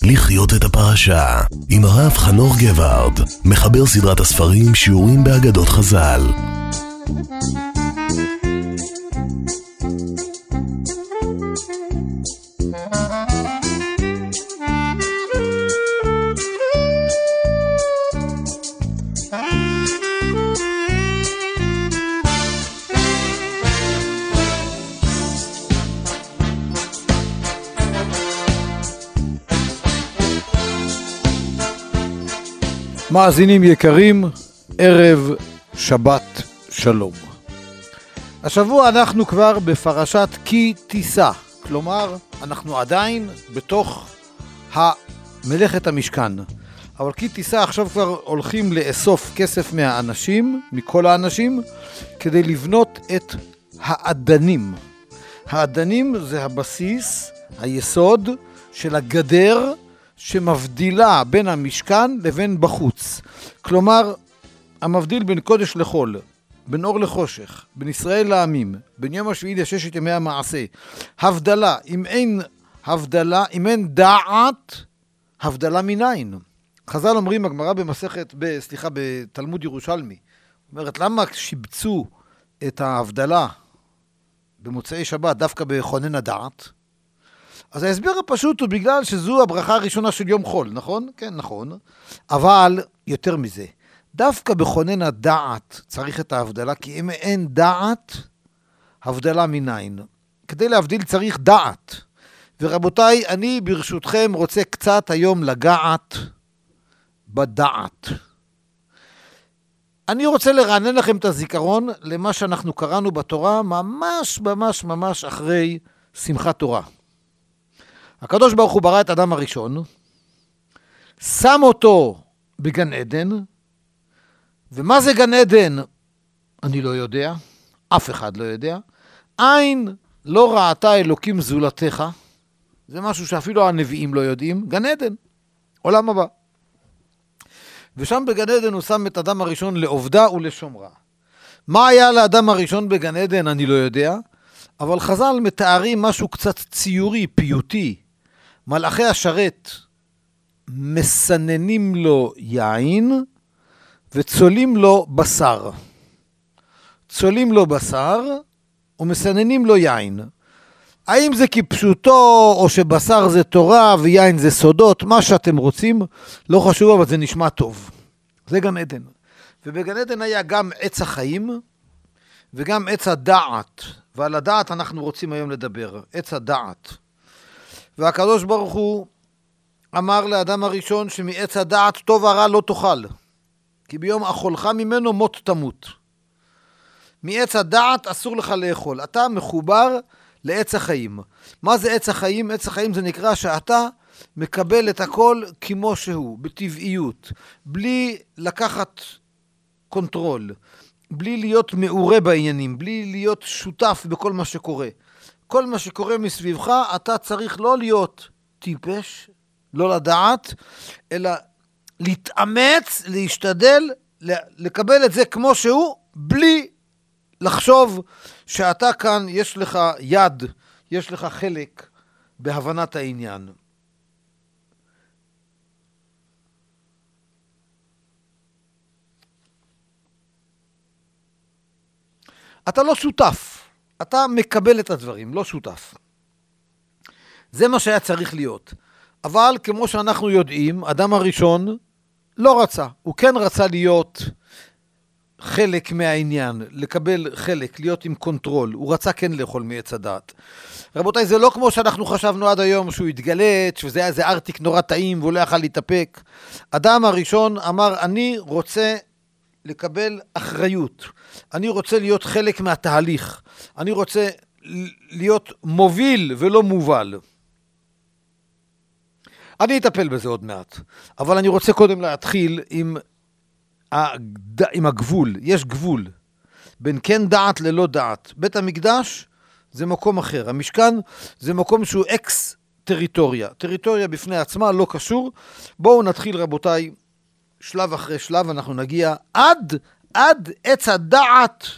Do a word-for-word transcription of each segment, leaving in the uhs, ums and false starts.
לחיות את הפרשה עם הרב חנוך גבארד, מחבר סדרת הספרים שיעורים באגדות חז"ל. מאזינים יקרים, ערב שבת שלום. השבוע אנחנו כבר בפרשת כי תישא, כלומר אנחנו עדיין בתוך מלאכת המשכן. אבל כי תישא עכשיו כבר הולכים לאסוף כסף מהאנשים, מכל האנשים, כדי לבנות את האדנים. האדנים זה הבסיס, היסוד של הגדר, שמבדילה בין המשכן לבין בחוץ. כלומר, המבדיל בין קודש לחול, בין אור לחושך, בין ישראל לעמים, בין יום השביעי לששת ימי המעשה. הבדלה, אם אין הבדלה, אם אין דעת, הבדלה מניין. חז"ל אומרים, הגמרא במסכת, ב, סליחה, בתלמוד ירושלמי, אומרת, למה שיבצו את ההבדלה במוצאי שבת דווקא בכונן הדעת? אז ההסבר הפשוט הוא בגלל שזו הברכה הראשונה של יום חול, נכון? כן, נכון. אבל יותר מזה, דווקא בכונן הדעת צריך את ההבדלה, כי אם אין דעת, הבדלה מניין. כדי להבדיל צריך דעת. ורבותיי, אני ברשותכם רוצה קצת היום לגעת בדעת. אני רוצה לרענן לכם את הזיכרון למה שאנחנו קראנו בתורה, ממש ממש ממש אחרי שמחת תורה. הקדוש ברוך הוא ברא את אדם הראשון, שם אותו בגן עדן, ומה זה גן עדן? אני לא יודע, אף אחד לא יודע. עין לא ראתה אלוקים זולתך, זה משהו שאפילו הנביאים לא יודעים, גן עדן, עולם הבא. ושם בגן עדן הוא שם את אדם הראשון לעובדה ולשומרה. מה היה לאדם הראשון בגן עדן? אני לא יודע, אבל חז"ל מתארים משהו קצת ציורי, פיוטי. מלאכי השרת מסננים לו יין וצולים לו בשר. צולים לו בשר ומסננים לו יין. האם זה כפשוטו או שבשר זה תורה ויין זה סודות? מה שאתם רוצים, לא חשוב, אבל זה נשמע טוב. זה גן עדן. ובגן עדן היה גם עץ החיים וגם עץ הדעת. ועל הדעת אנחנו רוצים היום לדבר. עץ הדעת. והקדוש ברוך הוא אמר לאדם הראשון שמעץ הדעת טוב ורע לא תאכל, כי ביום אכולך ממנו מות תמות. מעץ הדעת אסור לך לאכול, אתה מחובר לעץ החיים. מה זה עץ החיים? עץ החיים זה נקרא שאתה מקבל את הכל כמו שהוא, בטבעיות, בלי לקחת קונטרול, בלי להיות מעורה בעניינים, בלי להיות שותף בכל מה שקורה. כל מה שקורה מסביבך, אתה צריך לא להיות טיפש, לא לדעת, אלא להתאמץ, להשתדל, לקבל את זה כמו שהוא, בלי לחשוב שאתה כאן, יש לך יד, יש לך חלק בהבנת העניין. אתה לא שותף. אתה מקבל את הדברים, לא שותף. זה מה שהיה צריך להיות. אבל כמו שאנחנו יודעים, אדם הראשון לא רצה. הוא כן רצה להיות חלק מהעניין, לקבל חלק, להיות עם קונטרול. הוא רצה כן לאכול מעץ הדעת. רבותיי, זה לא כמו שאנחנו חשבנו עד היום, שהוא התגלת, שזה היה איזה ארטיק נורא טעים, והוא לא יכל להתאפק. אדם הראשון אמר, אני רוצה לקבל אחריות. אני רוצה להיות חלק מהתהליך. אני רוצה להיות מוביל ולא מובל. אני אטפל בזה עוד מעט. אבל אני רוצה קודם להתחיל עם, הד... עם הגבול. יש גבול. בין כן דעת ללא דעת. בית המקדש זה מקום אחר. המשכן זה מקום שהוא אקס טריטוריה. טריטוריה בפני עצמה לא קשור. בואו נתחיל רבותיי. שלב אחרי שלב אנחנו נגיע עד, עד עץ הדעת,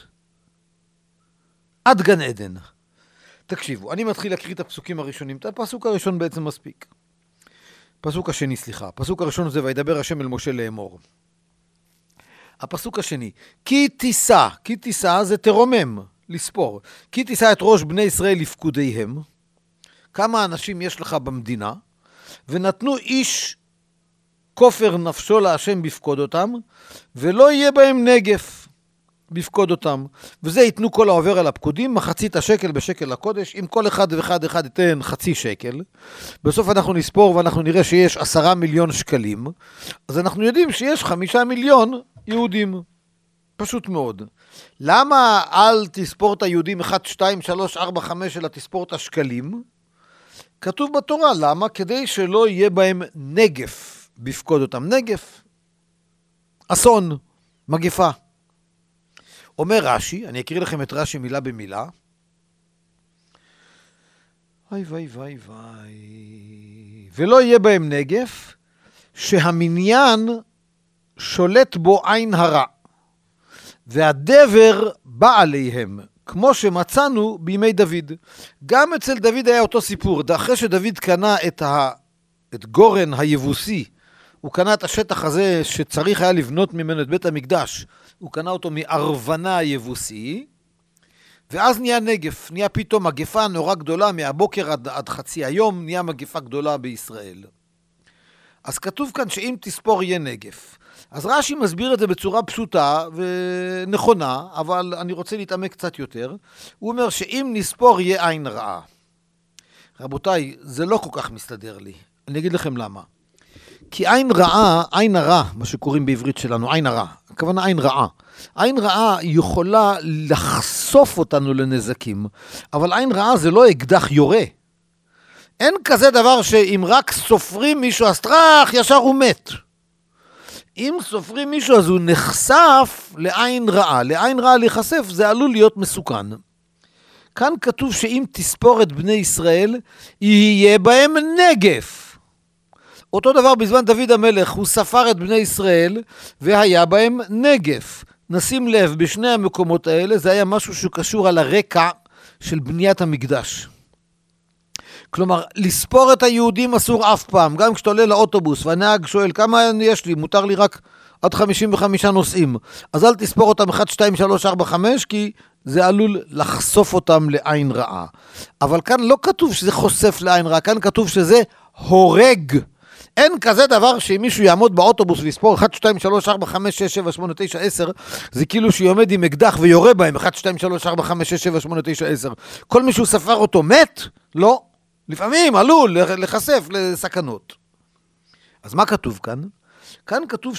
עד גן עדן. תקשיבו, אני מתחיל להקריא את הפסוקים הראשונים. את הפסוק הראשון בעצם מספיק. פסוק השני, סליחה. הפסוק הראשון זה וידבר השם אל משה לאמור. הפסוק השני, כי תישא, כי תישא זה תרומם, לספור. כי תישא את ראש בני ישראל לפקודיהם. כמה אנשים יש לך במדינה, ונתנו איש כופר נפשו להשם בפקוד אותם, ולא יהיה בהם נגף בפקוד אותם. וזה ייתנו כל העובר על הפקודים, מחצית השקל בשקל לקודש, אם כל אחד ואחד אחד ייתן חצי שקל. בסוף אנחנו נספור ואנחנו נראה שיש עשרה מיליון שקלים, אז אנחנו יודעים שיש חמישה מיליון יהודים. פשוט מאוד. למה אל תספור את היהודים אחת, שתיים, שלוש, ארבע, חמש, אלא תספור את השקלים? כתוב בתורה, למה? כדי שלא יהיה בהם נגף בפקוד אותם. נגף, אסון, מגפה. אומר רש"י, אני אקריא לכם את רש"י מילה במילה. וואי וואי וואי וואי. ולא יהיה בהם נגף, שהמניין שולט בו עין הרע, והדבר בא עליהם, כמו שמצאנו בימי דוד. גם אצל דוד היה אותו סיפור. אחרי שדוד קנה את, ה... את גורן היבוסי, הוא קנה את השטח הזה שצריך היה לבנות ממנו את בית המקדש, הוא קנה אותו מארוונה היבוסי, ואז נהיה נגף, נהיה פתאום מגפה נורא גדולה, מהבוקר עד, עד חצי היום נהיה מגפה גדולה בישראל. אז כתוב כאן שאם תספור יהיה נגף. אז רש"י מסביר את זה בצורה פשוטה ונכונה, אבל אני רוצה להתעמק קצת יותר. הוא אומר שאם נספור יהיה עין רעה. רבותיי, זה לא כל כך מסתדר לי. אני אגיד לכם למה. כי עין רעה, עין הרע, מה שקוראים בעברית שלנו, עין הרע, הכוונה עין רעה. עין רעה יכולה לחשוף אותנו לנזקים, אבל עין רעה זה לא אקדח יורה. אין כזה דבר שאם רק סופרים מישהו אסטרח, ישר הוא מת. אם סופרים מישהו אז הוא נחשף לעין רעה. לעין רעה להיחשף זה עלול להיות מסוכן. כאן כתוב שאם תספור את בני ישראל, יהיה בהם נגף. אותו דבר בזמן דוד המלך, הוא ספר את בני ישראל, והיה בהם נגף. נשים לב, בשני המקומות האלה, זה היה משהו שקשור על הרקע של בניית המקדש. כלומר, לספור את היהודים אסור אף פעם. גם כשאתה עולה לאוטובוס, והנהג שואל, כמה יש לי? מותר לי רק עד חמישים וחמישה נוסעים. אז אל תספור אותם אחת, שתיים, שלוש, ארבע, חמש, כי זה עלול לחשוף אותם לעין רעה. אבל כאן לא כתוב שזה חושף לעין רעה, כאן כתוב שזה הורג. אין כזה דבר שאם מישהו יעמוד באוטובוס ויספור אחת, שתיים, שלוש, ארבע, חמש, שש, שבע, שמונה, תשע, עשר, זה כאילו שיעומד עם אקדח ויורה בהם אחת, שתיים, שלוש, ארבע, חמש, שש, שבע, שמונה, תשע, עשר. כל מישהו ספר אותו מת? לא. לפעמים עלול לחשף לסכנות. אז מה כתוב כאן? כאן כתוב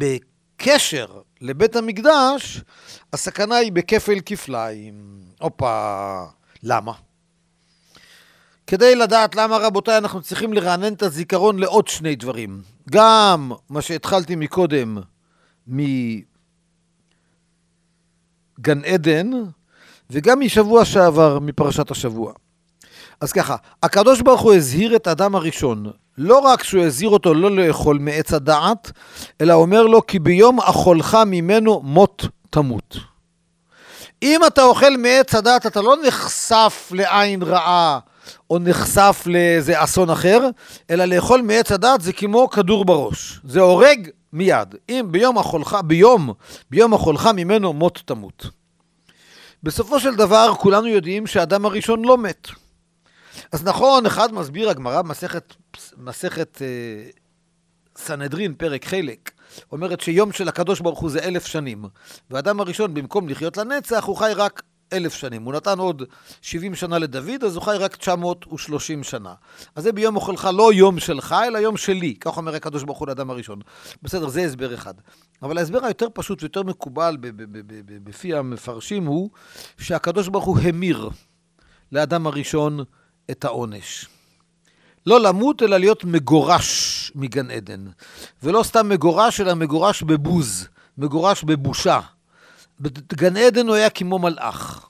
שבקשר לבית המקדש, הסכנה היא בכפל כפליים. אופה, למה? כדי לדעת למה, רבותיי, אנחנו צריכים לרענן את הזיכרון לעוד שני דברים. גם מה שהתחלתי מקודם מגן עדן, וגם משבוע שעבר מפרשת השבוע. אז ככה, הקדוש ברוך הוא הזהיר את האדם הראשון, לא רק שהוא הזהיר אותו לא לאכול מעץ הדעת, אלא אומר לו כי ביום אכולך ממנו מות תמות. אם אתה אוכל מעץ הדעת, אתה לא נחשף לעין רעה, או נחשף לאיזה אסון אחר, אלא לאכול מעץ הדעת זה כמו כדור בראש. זה הורג מיד. אם ביום אכולך, ביום, ביום אכולך ממנו מות תמות. בסופו של דבר, כולנו יודעים שהאדם הראשון לא מת. אז נכון, אחד מסביר הגמרא, מסכת, מסכת אה, סנהדרין, פרק חלק, אומרת שיום של הקדוש ברוך הוא זה אלף שנים, והאדם הראשון במקום לחיות לנצח, הוא חי רק אלף שנים. הוא נתן עוד שבעים שנה לדוד, אז הוא חי רק תשע מאות ושלושים שנה. אז זה ביום אוכלך לא יום שלך, אלא יום שלי. כך אומר הקדוש ברוך הוא לאדם הראשון. בסדר, זה הסבר אחד. אבל ההסבר היותר פשוט ויותר מקובל בפי המפרשים הוא, שהקדוש ברוך הוא המיר לאדם הראשון את העונש. לא למות, אלא להיות מגורש מגן עדן. ולא סתם מגורש, אלא מגורש בבוז, מגורש בבושה. בגן עדן הוא היה כמו מלאך.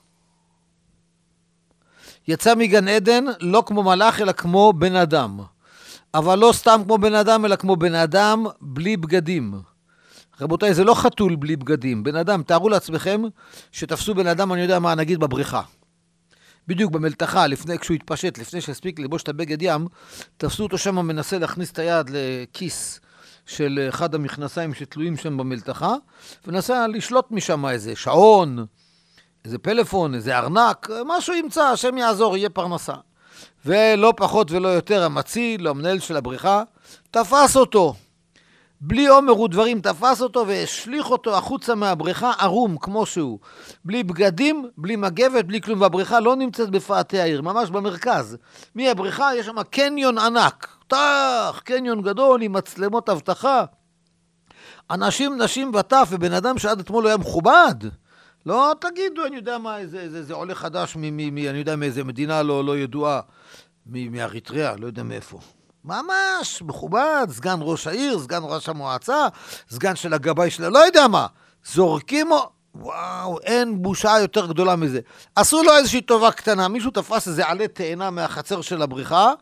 יצא מגן עדן לא כמו מלאך, אלא כמו בן אדם. אבל לא סתם כמו בן אדם, אלא כמו בן אדם בלי בגדים. רבותיי, זה לא חתול בלי בגדים. בן אדם, תארו לעצמכם שתפסו בן אדם, אני יודע מה, נגיד בבריכה. בדיוק במלתחה, לפני, כשהוא התפשט, לפני שהספיק ללבוש את הבגד ים, תפסו אותו שם מנסה להכניס את היד לכיס של אחד המכנסיים שתלויים שם במלתחה, ונסה לשלוט משם איזה שעון, איזה פלאפון, איזה ארנק, משהו ימצא, השם יעזור, יהיה פרנסה. ולא פחות ולא יותר, המציל, המנהל של הבריכה, תפס אותו. בלי עומר ודברים, תפס אותו והשליך אותו החוצה מהבריכה ערום כמו שהוא. בלי בגדים, בלי מגבת, בלי כלום. והבריכה לא נמצאת בפאתי העיר, ממש במרכז. מהבריכה יש שם קניון ענק. תח, קניון גדול עם מצלמות אבטחה. אנשים, נשים וטף, ובן אדם שעד אתמול היה מכובד. לא תגידו, אני יודע מה, זה, זה, זה עולה חדש, מ, מ, מ, אני יודע מאיזה מדינה לא, לא ידועה, מאריתריאה, לא יודע מאיפה. ממש מכובד, סגן ראש העיר, סגן ראש המועצה, סגן של הגבאי שלה, לא יודע מה. זורקים, וואו, אין בושה יותר גדולה מזה. עשו לו איזושהי טובה קטנה, מישהו תפס איזה עלה תאנה מהחצר של הבריכה,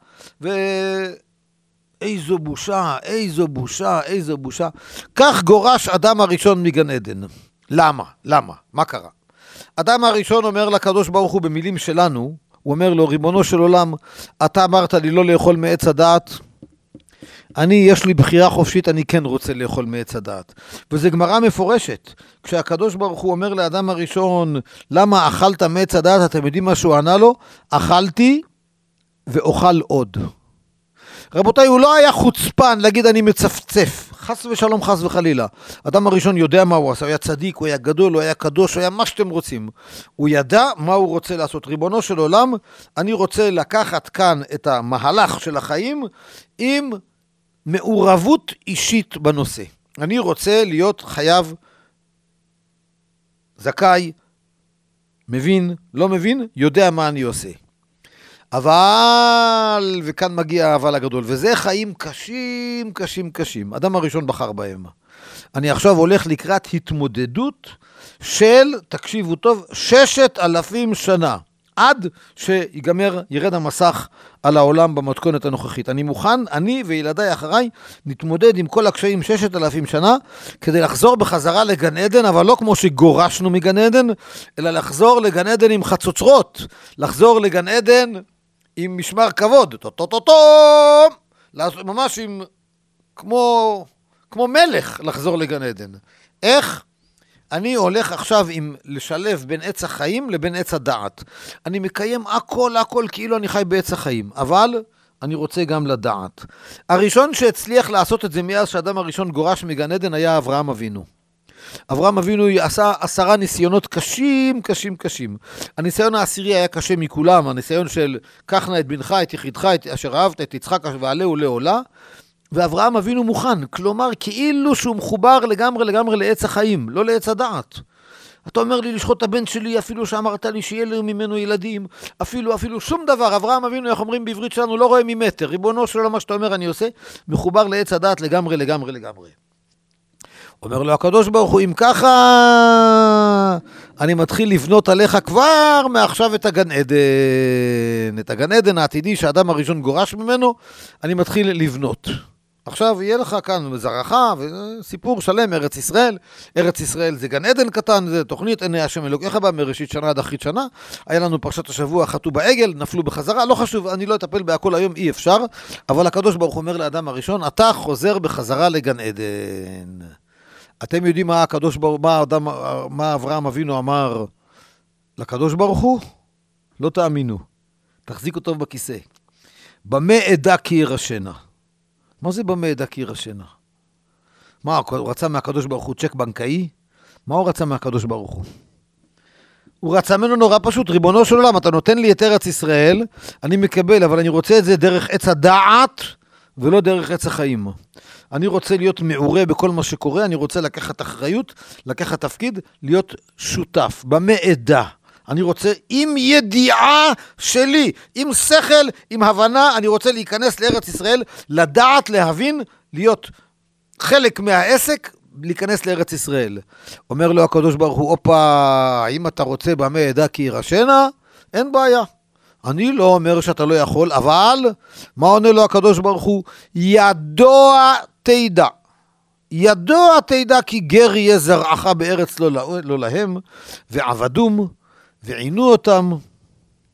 ואיזו בושה, איזו בושה, איזו בושה. כך גורש אדם הראשון מגן עדן. למה? למה? מה קרה? אדם הראשון אומר לקדוש ברוך הוא במילים שלנו, הוא אומר לו, ריבונו של עולם, אתה אמרת לי לא לאכול מעץ הדעת, אני, יש לי בחירה חופשית, אני כן רוצה לאכול מעץ הדעת. וזה גמרא מפורשת. כשהקדוש ברוך הוא אומר לאדם הראשון, למה אכלת מעץ הדעת, אתם יודעים מה שהוא ענה לו? אכלתי ואוכל עוד. רבותיי, הוא לא היה חוצפן להגיד אני מצפצף, חס ושלום, חס וחלילה. אדם הראשון יודע מה הוא עשה, הוא היה צדיק, הוא היה גדול, הוא היה קדוש, הוא היה מה שאתם רוצים. הוא ידע מה הוא רוצה לעשות. ריבונו של עולם, אני רוצה לקחת כאן את המהלך של החיים עם מעורבות אישית בנושא. אני רוצה להיות חייב, זכאי, מבין, לא מבין, יודע מה אני עושה. אבל, וכאן מגיע האבל הגדול, וזה חיים קשים, קשים, קשים. אדם הראשון בחר בהם. אני עכשיו הולך לקראת התמודדות של, תקשיבו טוב, ששת אלפים שנה, עד שיגמר, ירד המסך על העולם במתכונת הנוכחית. אני מוכן, אני וילדיי אחריי, נתמודד עם כל הקשיים ששת אלפים שנה, כדי לחזור בחזרה לגן עדן, אבל לא כמו שגורשנו מגן עדן, אלא לחזור לגן עדן עם חצוצרות, לחזור לגן עדן עם משמר כבוד, טו-טו-טו-טו, ממש עם, כמו, כמו מלך לחזור לגן עדן. איך? אני הולך עכשיו עם לשלב בין עץ החיים לבין עץ הדעת. אני מקיים הכל, הכל כאילו אני חי בעץ החיים, אבל אני רוצה גם לדעת. הראשון שהצליח לעשות את זה מאז שהאדם הראשון גורש מגן עדן היה אברהם אבינו. אברהם אבינו עשה עשרה ניסיונות קשים, קשים, קשים. הניסיון העשירי היה קשה מכולם, הניסיון של קח נא את בנך, את יחידך, את אשר אהבת, את יצחק ועלהו לעולה, ואברהם אבינו מוכן, כלומר כאילו שהוא מחובר לגמרי לגמרי לעץ החיים, לא לעץ הדעת. אתה אומר לי לשחוט את הבן שלי, אפילו שאמרת לי שיהיה לי ממנו ילדים, אפילו, אפילו שום דבר. אברהם אבינו, איך אומרים בעברית שלנו, לא רואה ממטר. ריבונו של עולם, מה שאתה אומר אני עושה, מחובר לעץ הדעת לגמרי, לגמרי, לגמרי. אומר לו הקדוש ברוך הוא, אם ככה, אני מתחיל לבנות עליך כבר מעכשיו את הגן עדן. את הגן עדן העתידי שהאדם הראשון גורש ממנו, אני מתחיל לבנות. עכשיו יהיה לך כאן זרחה, וסיפור שלם, ארץ ישראל. ארץ ישראל זה גן עדן קטן, זה תוכנית עיני השם אלוקיך בה, מראשית שנה עד אחרית שנה. היה לנו פרשת השבוע, חטאו בעגל, נפלו בחזרה, לא חשוב, אני לא אטפל בהכל היום, אי אפשר. אבל הקדוש ברוך הוא אומר לאדם הראשון, אתה חוזר בחזרה לגן עדן. אתם יודעים מה הקדוש ברוך, מה אדם, מה אברהם אבינו אמר לקדוש ברוך הוא? לא תאמינו. תחזיק אותו בכיסא. במה עדה כי ירשנה? מה זה במה עדה כי ירשנה? מה, הוא רצה מהקדוש ברוך הוא צ'ק בנקאי? מה הוא רצה מהקדוש ברוך הוא? הוא רצה ממנו נורא פשוט, ריבונו של עולם, אתה נותן לי את ארץ ישראל, אני מקבל, אבל אני רוצה את זה דרך עץ הדעת, ולא דרך עץ החיים. אני רוצה להיות מעורה בכל מה שקורה, אני רוצה לקחת אחריות, לקחת תפקיד, להיות שותף, במה עדה. אני רוצה עם ידיעה שלי, עם שכל, עם הבנה, אני רוצה להיכנס לארץ ישראל, לדעת, להבין, להיות חלק מהעסק, להיכנס לארץ ישראל. אומר לו הקדוש ברוך הוא, אופה, אם אתה רוצה במה עדה כי ירשנה, אין בעיה. אני לא אומר שאתה לא יכול, אבל מה עונה לו הקדוש ברוך הוא? ידוע תדע. ידוע תדע כי גר יהיה זרעך בארץ לא, לא להם, ועבדום, ועינו אותם.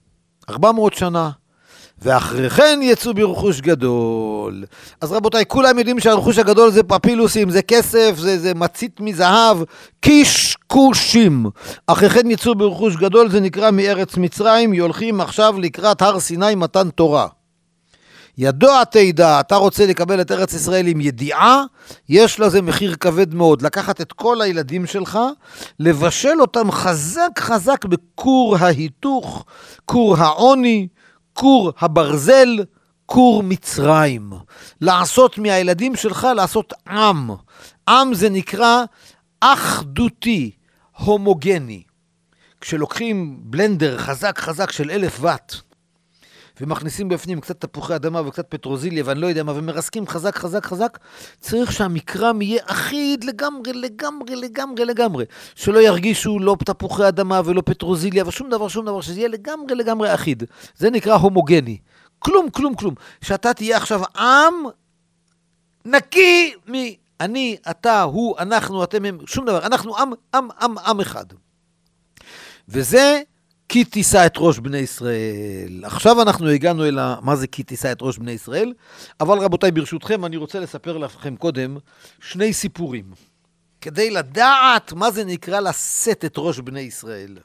ארבע מאות שנה, ואחרי כן יצאו ברכוש גדול. אז רבותיי, כולם יודעים שהרכוש הגדול זה פפילוסים, זה כסף, זה, זה מצית מזהב, קשקושים. אחרי כן יצאו ברכוש גדול, זה נקרא מארץ מצרים, יולכים עכשיו לקראת הר סיני מתן תורה. ידוע תדע, אתה רוצה לקבל את ארץ ישראל עם ידיעה, יש לזה מחיר כבד מאוד. לקחת את כל הילדים שלך, לבשל אותם חזק חזק בכור ההיתוך, כור העוני, כור הברזל, כור מצרים. לעשות מהילדים שלך, לעשות עם. עם זה נקרא אחדותי, הומוגני. כשלוקחים בלנדר חזק חזק של אלף וואט, ומכניסים בפנים קצת תפוחי אדמה וקצת פטרוזיליה ואני לא יודע מה, ומרסקים חזק חזק חזק, צריך שהמקרם יהיה אחיד לגמרי, לגמרי, לגמרי, לגמרי. שלא ירגישו לא תפוחי אדמה ולא פטרוזיליה ושום דבר, שום דבר, שזה יהיה לגמרי, לגמרי אחיד. זה נקרא הומוגני. כלום, כלום, כלום. שאתה תהיה עכשיו עם נקי מ... אני, אתה, הוא, אנחנו, אתם, הם, שום דבר. אנחנו עם, עם, עם, עם אחד. וזה... כי תישא את ראש בני ישראל. עכשיו אנחנו הגענו אל מה זה כי תישא את ראש בני ישראל, אבל רבותיי ברשותכם אני רוצה לספר לכם קודם שני סיפורים, כדי לדעת מה זה נקרא לשאת את ראש בני ישראל.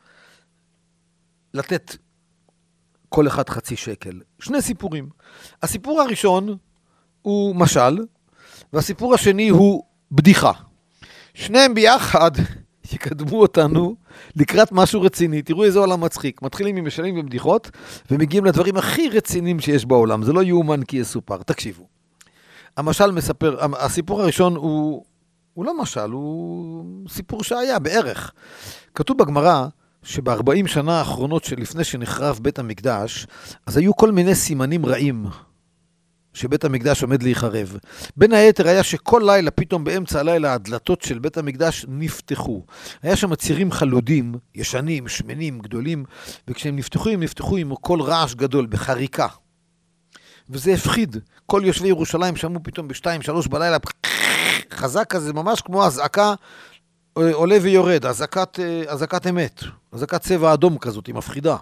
לתת כל אחד חצי שקל. שני סיפורים. הסיפור הראשון הוא משל, והסיפור השני הוא בדיחה. שניהם ביחד יקדמו אותנו לקראת משהו רציני. תראו איזה עולם מצחיק. מתחילים עם משלים ובדיחות, ומגיעים לדברים הכי רציניים שיש בעולם. זה לא יאומן כי יסופר. תקשיבו. המשל מספר, הסיפור הראשון הוא, הוא לא משל, הוא סיפור שהיה בערך. כתוב בגמרא, שב-ארבעים שנה האחרונות שלפני שנחרב בית המקדש, אז היו כל מיני סימנים רעים. שבית המקדש עומד להיחרב. בין היתר היה שכל לילה, פתאום באמצע הלילה, הדלתות של בית המקדש נפתחו. היה שם צירים חלודים, ישנים, שמנים, גדולים, וכשהם נפתחו, הם נפתחו עם כל רעש גדול, בחריקה. וזה הפחיד. כל יושבי ירושלים שמעו פתאום בשתיים, שלוש בלילה, חזק כזה, ממש כמו הזעקה עולה ויורד, הזעקת, הזעקת אמת, הזעקת צבע אדום כזאת, היא מפחידה.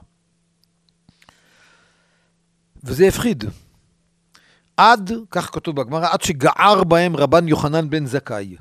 וזה הפחיד. עד, כך כתוב בגמרא, עד שגער בהם רבן יוחנן בן זכאי.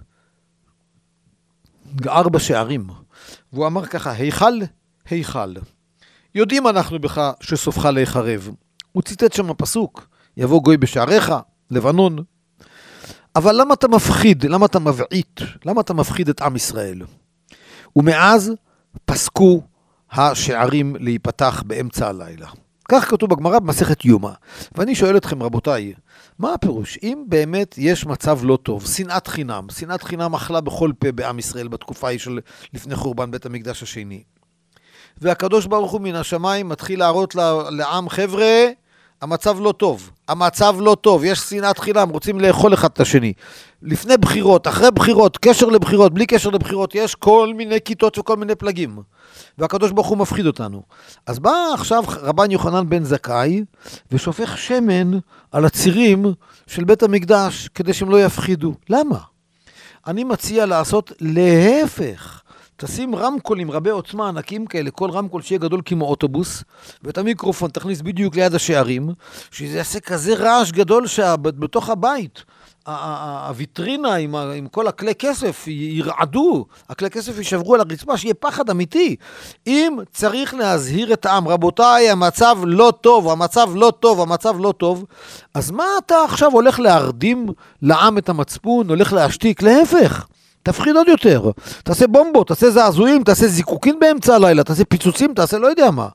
גער בשערים. והוא אמר ככה, היכל, היכל. יודעים אנחנו בך שסופך להיחרב. הוא ציטט שם הפסוק, יבוא גוי בשעריך, לבנון. אבל למה אתה מפחיד? למה אתה מבעית? למה אתה מפחיד את עם ישראל? ומאז פסקו השערים להיפתח באמצע הלילה. כך כתוב בגמרא במסכת יומא. ואני שואל אתכם רבותיי, מה הפירוש? אם באמת יש מצב לא טוב, שנאת חינם, שנאת חינם אכלה בכל פה בעם ישראל בתקופה היא של לפני חורבן בית המקדש השני. והקדוש ברוך הוא מן השמיים מתחיל להראות לעם, חבר'ה, המצב לא טוב. המצב לא טוב, יש שנאת חינם, רוצים לאכול אחד את השני. לפני בחירות, אחרי בחירות, קשר לבחירות, בלי קשר לבחירות, יש כל מיני כיתות וכל מיני פלגים. והקדוש ברוך הוא מפחיד אותנו. אז בא עכשיו רבן יוחנן בן זכאי, ושופך שמן על הצירים של בית המקדש, כדי שהם לא יפחידו. למה? אני מציע לעשות להפך. תשים רמקולים רבי עוצמה ענקים כאלה, כל רמקול שיהיה גדול כמו אוטובוס, ואת המיקרופון תכניס בדיוק ליד השערים, שזה יעשה כזה רעש גדול שבתוך הבית, הוויטרינה עם, עם כל הכלי כסף ירעדו, הכלי כסף יישברו על הרצפה, שיהיה פחד אמיתי. אם צריך להזהיר את העם, רבותיי, המצב לא טוב, המצב לא טוב, המצב לא טוב, אז מה אתה עכשיו הולך להרדים לעם את המצפון, הולך להשתיק? להפך. תפחיד עוד יותר, תעשה בומבות, תעשה זעזועים, תעשה זיקוקין באמצע הלילה, תעשה פיצוצים, תעשה לא יודע מה.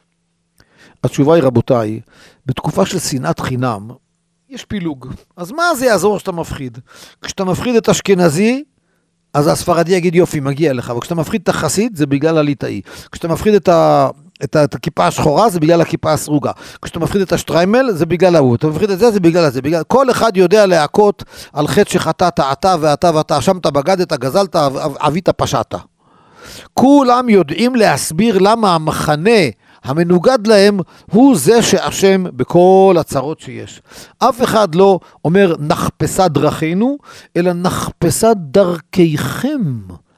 התשובה היא רבותיי, בתקופה של שנאת חינם, יש פילוג. אז מה זה יעזור שאתה מפחיד? כשאתה מפחיד את אשכנזי, אז הספרדי יגיד יופי, מגיע לך, וכשאתה מפחיד את החסיד, זה בגלל הליטאי. כשאתה מפחיד את ה... את, ה... את הכיפה השחורה, זה בגלל הכיפה הסרוגה. כשאתה מפחיד את השטריימל, זה בגלל ההוא. אתה מפחיד את זה, זה בגלל זה. בגלל... כל אחד יודע להכות על חטא שחטאת, אתה ואתה ואתה, אשמת, בגדת, גזלת, אבית, פשעת. כולם יודעים להסביר למה המחנה המנוגד להם הוא זה שאשם בכל הצרות שיש. אף אחד לא אומר נחפשה דרכינו, אלא נחפשה דרכיכם.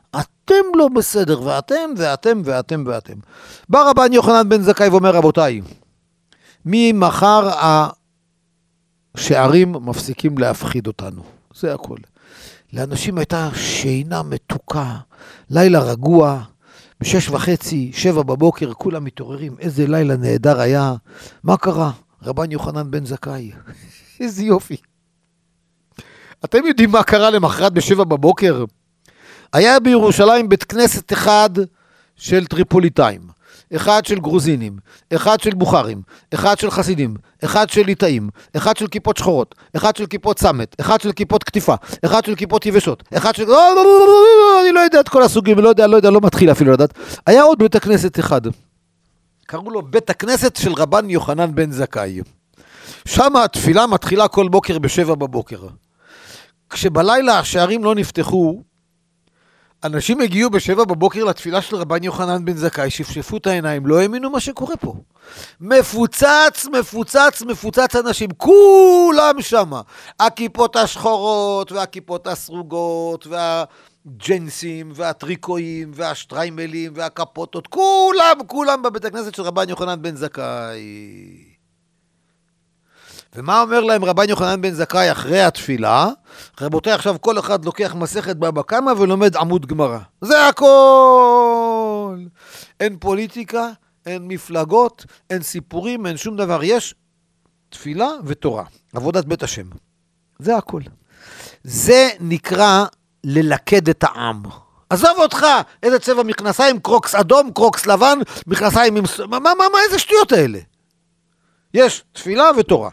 אתם לא בסדר, ואתם, ואתם, ואתם, ואתם. בא רבן יוחנן בן זכאי ואומר, רבותיי, ממחר השערים מפסיקים להפחיד אותנו. זה הכל. לאנשים הייתה שינה מתוקה, לילה רגוע, בשש וחצי, שבע בבוקר, כולם מתעוררים, איזה לילה נהדר היה. מה קרה? רבן יוחנן בן זכאי. איזה יופי. אתם יודעים מה קרה למחרת בשבע בבוקר? היה בירושלים בית כנסת אחד של טריפוליטאים, אחד של גרוזינים, אחד של בוכרים, אחד של חסידים, אחד של ליטאים, אחד של כיפות שחורות, אחד של כיפות סמת, אחד של כיפות כתיפה, אחד של כיפות יבשות, אחד של... אני לא יודע את כל הסוגים, לא יודע, לא יודע, לא מתחיל אפילו לדעת. היה עוד בית הכנסת אחד. קראו לו בית הכנסת של רבן יוחנן בן זכאי. שם התפילה מתחילה כל בוקר בשבע בבוקר. כשבלילה השערים לא נפתחו, אנשים הגיעו בשבע בבוקר לתפילה של רבן יוחנן בן זכאי, שפשפו את העיניים, לא האמינו מה שקורה פה. מפוצץ, מפוצץ, מפוצץ אנשים, כולם שם. הכיפות השחורות, והכיפות הסרוגות, והג'נסים, והטריקויים, והשטריימלים, והקפוטות, כולם, כולם בבית הכנסת של רבן יוחנן בן זכאי. ומה אומר להם רבן יוחנן בן זכאי אחרי התפילה? רבותיי, עכשיו כל אחד לוקח מסכת בבא קמא ולומד עמוד גמרא. זה הכל. אין פוליטיקה, אין מפלגות, אין סיפורים, אין שום דבר. יש תפילה ותורה, עבודת בית השם. זה הכל. זה נקרא ללכד את העם. עזוב אותך, איזה צבע מכנסיים, קרוקס אדום, קרוקס לבן, מכנסיים עם... מה, מה, מה, איזה שטויות האלה? יש תפילה ותורה.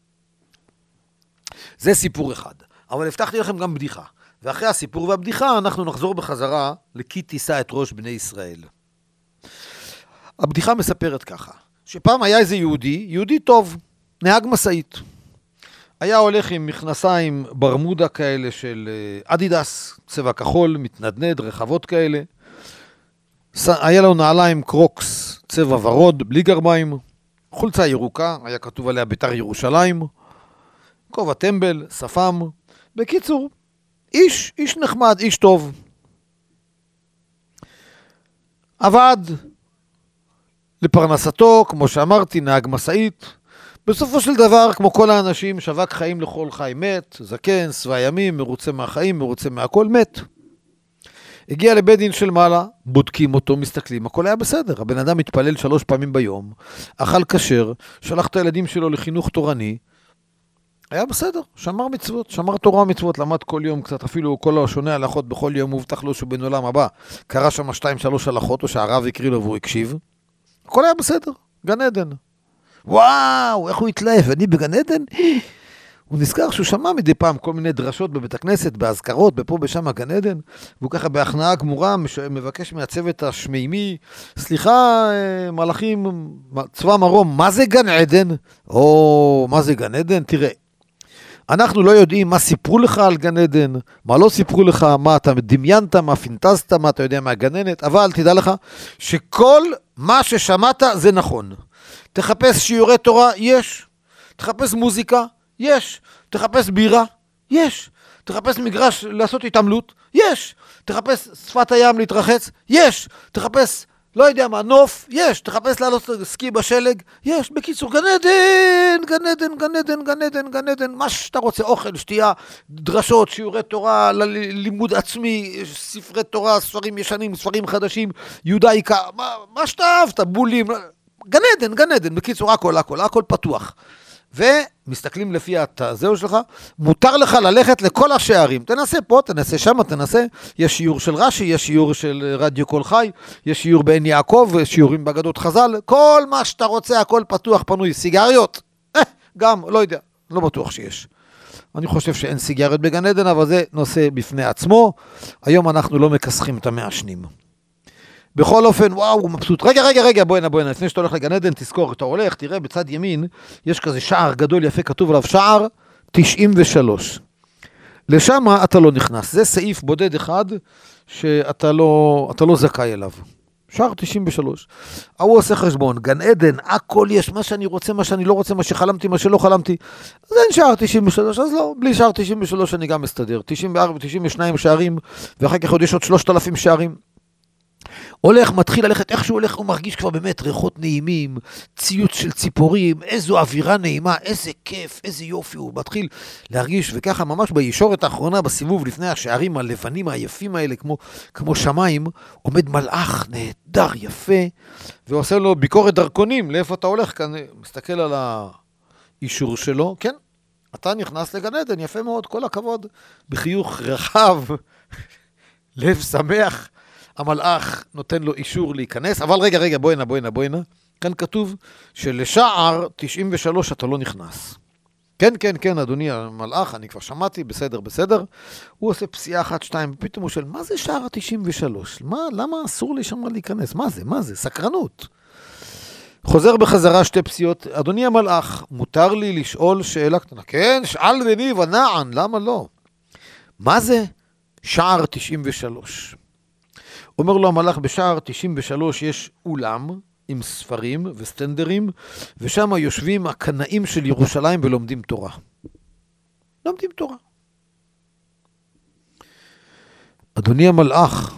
זה סיפור אחד. אבל הבטחתי לכם גם בדיחה. ואחרי הסיפור והבדיחה אנחנו נחזור בחזרה לכי תישא את ראש בני ישראל. הבדיחה מספרת ככה, שפעם היה איזה יהודי, יהודי טוב, נהג משאית. היה הולך עם מכנסיים ברמודה כאלה של אדידס, צבע כחול, מתנדנד, רחבות כאלה. היה לו נעליים קרוקס, צבע ורוד, בלי גרביים. חולצה ירוקה, היה כתוב עליה ביתר ירושלים. כובע טמבל, שפם. בקיצור, איש, איש נחמד, איש טוב. עבד לפרנסתו, כמו שאמרתי, נהג משאית. בסופו של דבר, כמו כל האנשים, שווק חיים לכל חי, מת, זקן, שבע ימים, מרוצה מהחיים, מרוצה מהכל, מת. הגיע לבית דין של מעלה, בודקים אותו, מסתכלים, הכל היה בסדר. הבן אדם מתפלל שלוש פעמים ביום, אכל כשר, שלח את הילדים שלו לחינוך תורני, היה בסדר, שמר מצוות, שמר תורה מצוות, למד כל יום קצת, אפילו כל השונה הלכות בכל יום מובטח לו שהוא בן עולם הבא, קרא שם שתיים שלוש הלכות, או שהרב הקריא לו והוא הקשיב, הכל היה בסדר, גן עדן. וואו, איך הוא התלהב, אני בגן עדן? הוא נזכר שהוא שמע מדי פעם כל מיני דרשות בבית הכנסת, בהזכרות, בפה בשם הגן עדן, והוא ככה בהכנעה גמורה מבקש מהצוות השמימי, סליחה מלאכים, צבא מרום, מה זה גן עדן? או, מה זה גן עדן? תראה, אנחנו לא יודעים מה סיפרו לך על גן עדן, מה לא סיפרו לך, מה אתה דמיינת, מה פינטזת, מה אתה יודע מהגננת, אבל תדע לך שכל מה ששמעת זה נכון. תחפש שיעורי תורה, יש. תחפש מוזיקה, יש. תחפש בירה, יש. תחפש מגרש לעשות התעמלות, יש. תחפש שפת הים להתרחץ, יש. תחפש, לא יודע מה, נוף, יש. תחפש לעלות סקי בשלג, יש. בקיצור, גן עדן, גן עדן, גן עדן, גן עדן, גן עדן, מה שאתה רוצה, אוכל, שתייה, דרשות, שיעורי תורה, לימוד עצמי, ספרי תורה, ספרים ישנים, ספרים חדשים, יודאיקה, מה, מה שאתה אהבת, בולים, גן עדן, גן עדן, בקיצור, הכל, הכל, הכל פתוח. ומסתכלים לפי הזהו שלך, מותר לך ללכת לכל השערים. תנסה פה, תנסה שם, תנסה. יש שיעור של רש"י, יש שיעור של רדיו כל חי, יש שיעור בעין יעקב, שיעורים באגדות חז"ל, כל מה שאתה רוצה, הכל פתוח, פנוי. סיגריות? אה, גם, לא יודע, לא בטוח שיש. אני חושב שאין סיגריות בגן עדן, אבל זה נושא בפני עצמו. היום אנחנו לא מכסחים את המעשנים. בכל אופן, וואו, הוא מבסוט. רגע, רגע, רגע, בואי, בואי, לפני שאתה הולך לגן עדן, תזכור, אתה הולך, תראה, בצד ימין, יש כזה שער גדול יפה, כתוב עליו שער תשעים ושלוש. לשם אתה לא נכנס. זה סעיף בודד אחד שאתה לא, אתה לא זכאי אליו. שער תשעים ושלוש. הוא עושה חשבון, גן עדן, הכל יש, מה שאני רוצה, מה שאני לא רוצה, מה שחלמתי, מה שלא חלמתי. אז אין שער תשעים ושלוש, אז לא, בלי שער תשעים ושלוש אני גם מסתדר. תשעים וארבע, תשעים ושתיים שערים, ואחר כך עוד יש עוד שלושת אלפים שערים. הולך, מתחיל ללכת, איך שהוא הולך, הוא מרגיש כבר באמת ריחות נעימים, ציוץ של ציפורים, איזו אווירה נעימה, איזה כיף, איזה יופי, הוא מתחיל להרגיש, וככה ממש בישורת האחרונה, בסיבוב לפני השערים הלבנים היפים האלה, כמו, כמו שמיים, עומד מלאך נהדר, יפה, ועושה לו ביקורת דרכונים, לאיפה אתה הולך כאן, מסתכל על האישור שלו, כן, אתה נכנס לגן עדן, יפה מאוד, כל הכבוד, בחיוך רחב, לב שמח, המלאך נותן לו אישור להיכנס, אבל רגע, רגע, בואינה, בואינה, בואינה. כאן כתוב שלשער תשעים ושלוש אתה לא נכנס. כן, כן, כן, אדוני המלאך, אני כבר שמעתי, בסדר, בסדר. הוא עושה פסיעה אחת, שתיים, ופתאום הוא שואל, מה זה שער תשעים ושלוש? מה, למה אסור לי שם להיכנס? מה זה, מה זה? סקרנות. חוזר בחזרה שתי פסיעות, אדוני המלאך, מותר לי לשאול שאלה קטנה. כן, שאל בני ונען, למה לא? מה זה שער תשעים ושלוש? אומר לו המלאך, בשער תשעים ושלוש יש אולם עם ספרים וסטנדרים, ושם יושבים הקנאים של ירושלים ולומדים תורה. לומדים תורה. אדוני המלאך,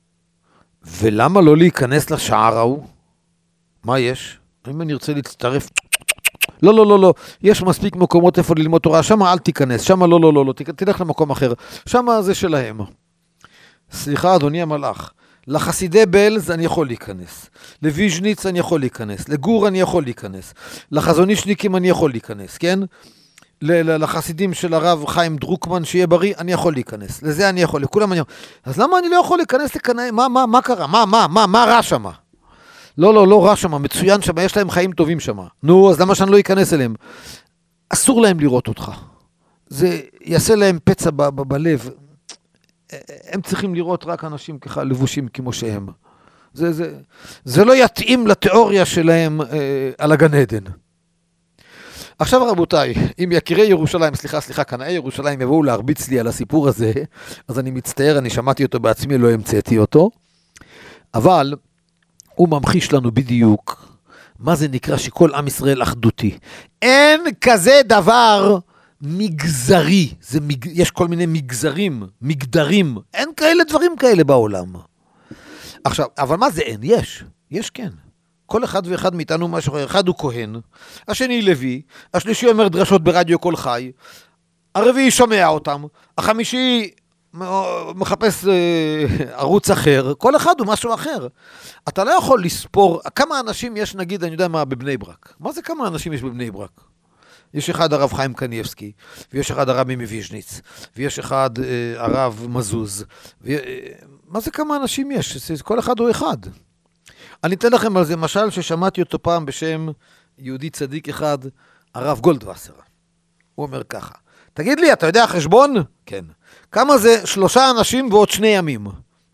ולמה לא להיכנס לשער ההוא? מה יש? אם אני רוצה להצטרף... לא, לא, לא, לא. יש מספיק מקומות איפה ללמוד תורה. שם אל תיכנס. שם לא, לא, לא, לא. תלך למקום אחר. שם זה שלהם. סליחה, אדוני המלאך. לחסידי בלז אני יכול להיכנס, לויז'ניץ אני יכול להיכנס, לגור אני יכול להיכנס, לחזונישניקים אני יכול להיכנס, כן? לחסידים של הרב חיים דרוקמן שיהיה בריא, אני יכול להיכנס, לזה אני יכול, לכולם אני יכול. אז למה אני לא יכול להיכנס לקנאי? מה, מה, מה קרה? מה, מה, מה, מה רע שמה? לא, לא, לא רע שמה, מצוין שמה, יש להם חיים טובים שמה. נו, אז למה שאני לא אכנס אליהם? אסור להם לראות אותך. זה יעשה להם פצע ב- ב- בלב. הם צריכים לראות רק אנשים ככה לבושים כמו שהם. זה, זה, זה לא יתאים לתיאוריה שלהם אה, על הגן עדן. עכשיו רבותיי, אם יקירי ירושלים, סליחה, סליחה, קנאי ירושלים יבואו להרביץ לי על הסיפור הזה, אז אני מצטער, אני שמעתי אותו בעצמי, לא המצאתי אותו, אבל הוא ממחיש לנו בדיוק מה זה נקרא שכל עם ישראל אחדותי. אין כזה דבר מגזרי, זה מג... יש כל מיני מגזרים, מגדרים, אין כאלה דברים כאלה בעולם. עכשיו, אבל מה זה אין? יש, יש כן. כל אחד ואחד מאיתנו משהו אחר, אחד הוא כהן, השני לוי, השלישי אומר דרשות ברדיו כל חי, הרביעי שומע אותם, החמישי מחפש אה, ערוץ אחר, כל אחד הוא משהו אחר. אתה לא יכול לספור, כמה אנשים יש נגיד, אני יודע מה, בבני ברק. מה זה כמה אנשים יש בבני ברק? יש אחד הרב חיים קניאבסקי, ויש אחד הרבי מוויז'ניץ, ויש אחד אה, הרב מזוז. ו... מה זה כמה אנשים יש? כל אחד הוא אחד. אני אתן לכם על זה משל ששמעתי אותו פעם בשם יהודי צדיק אחד, הרב גולדווסר. הוא אומר ככה, תגיד לי, אתה יודע חשבון? כן. כמה זה שלושה אנשים ועוד שני ימים?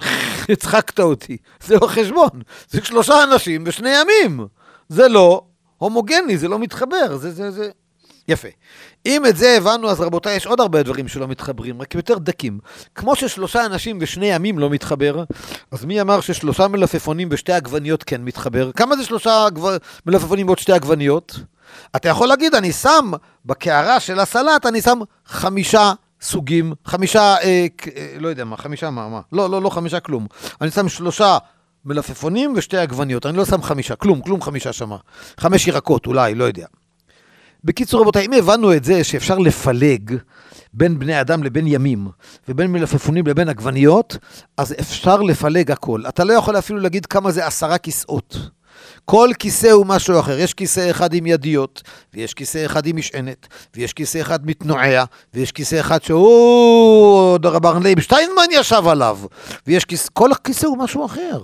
הצחקת אותי. זה לא חשבון. זה שלושה אנשים ושני ימים. זה לא הומוגני, זה לא מתחבר. זה, זה, זה... יפה. אם את זה הבנו, אז רבותיי, יש עוד הרבה דברים שלא מתחברים, רק יותר דקים. כמו ששלושה אנשים ושני ימים לא מתחבר, אז מי אמר ששלושה מלפפונים ושתי עגבניות כן מתחבר? כמה זה שלושה גו... מלפפונים ועוד שתי עגבניות? אתה יכול להגיד, אני שם בקערה של הסלט, אני שם חמישה סוגים, חמישה, אה, אה, לא יודע מה, חמישה מה, מה? לא, לא, לא חמישה כלום. אני שם שלושה מלפפונים ושתי עגבניות, אני לא שם חמישה, כלום, כלום חמישה שמה. חמש ירקות, אולי, לא יודע. בקיצור רבותיי, אם הבנו את זה שאפשר לפלג בין בני אדם לבין ימים, ובין מלפפונים לבין עגבניות, אז אפשר לפלג הכל. אתה לא יכול אפילו להגיד כמה זה עשרה כיסאות. כל כיסא הוא משהו אחר. יש כיסא אחד עם ידיות, ויש כיסא אחד עם משענת, ויש כיסא אחד מתנועע, ויש כיסא אחד שהוא רבן לייב שטיינמן ישב עליו, ויש כיסא, כל הכיסא הוא משהו אחר.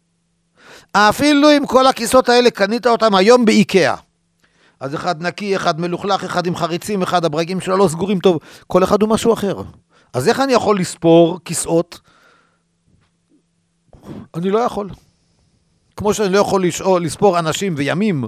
אפילו אם כל הכיסאות האלה קנית אותם היום באיקאה, אז אחד נקי, אחד מלוכלך, אחד עם חריצים, אחד הברגים שלו לא סגורים טוב, כל אחד הוא משהו אחר. אז איך אני יכול לספור כיסאות? אני לא יכול. כמו שאני לא יכול לשאול, לספור אנשים וימים,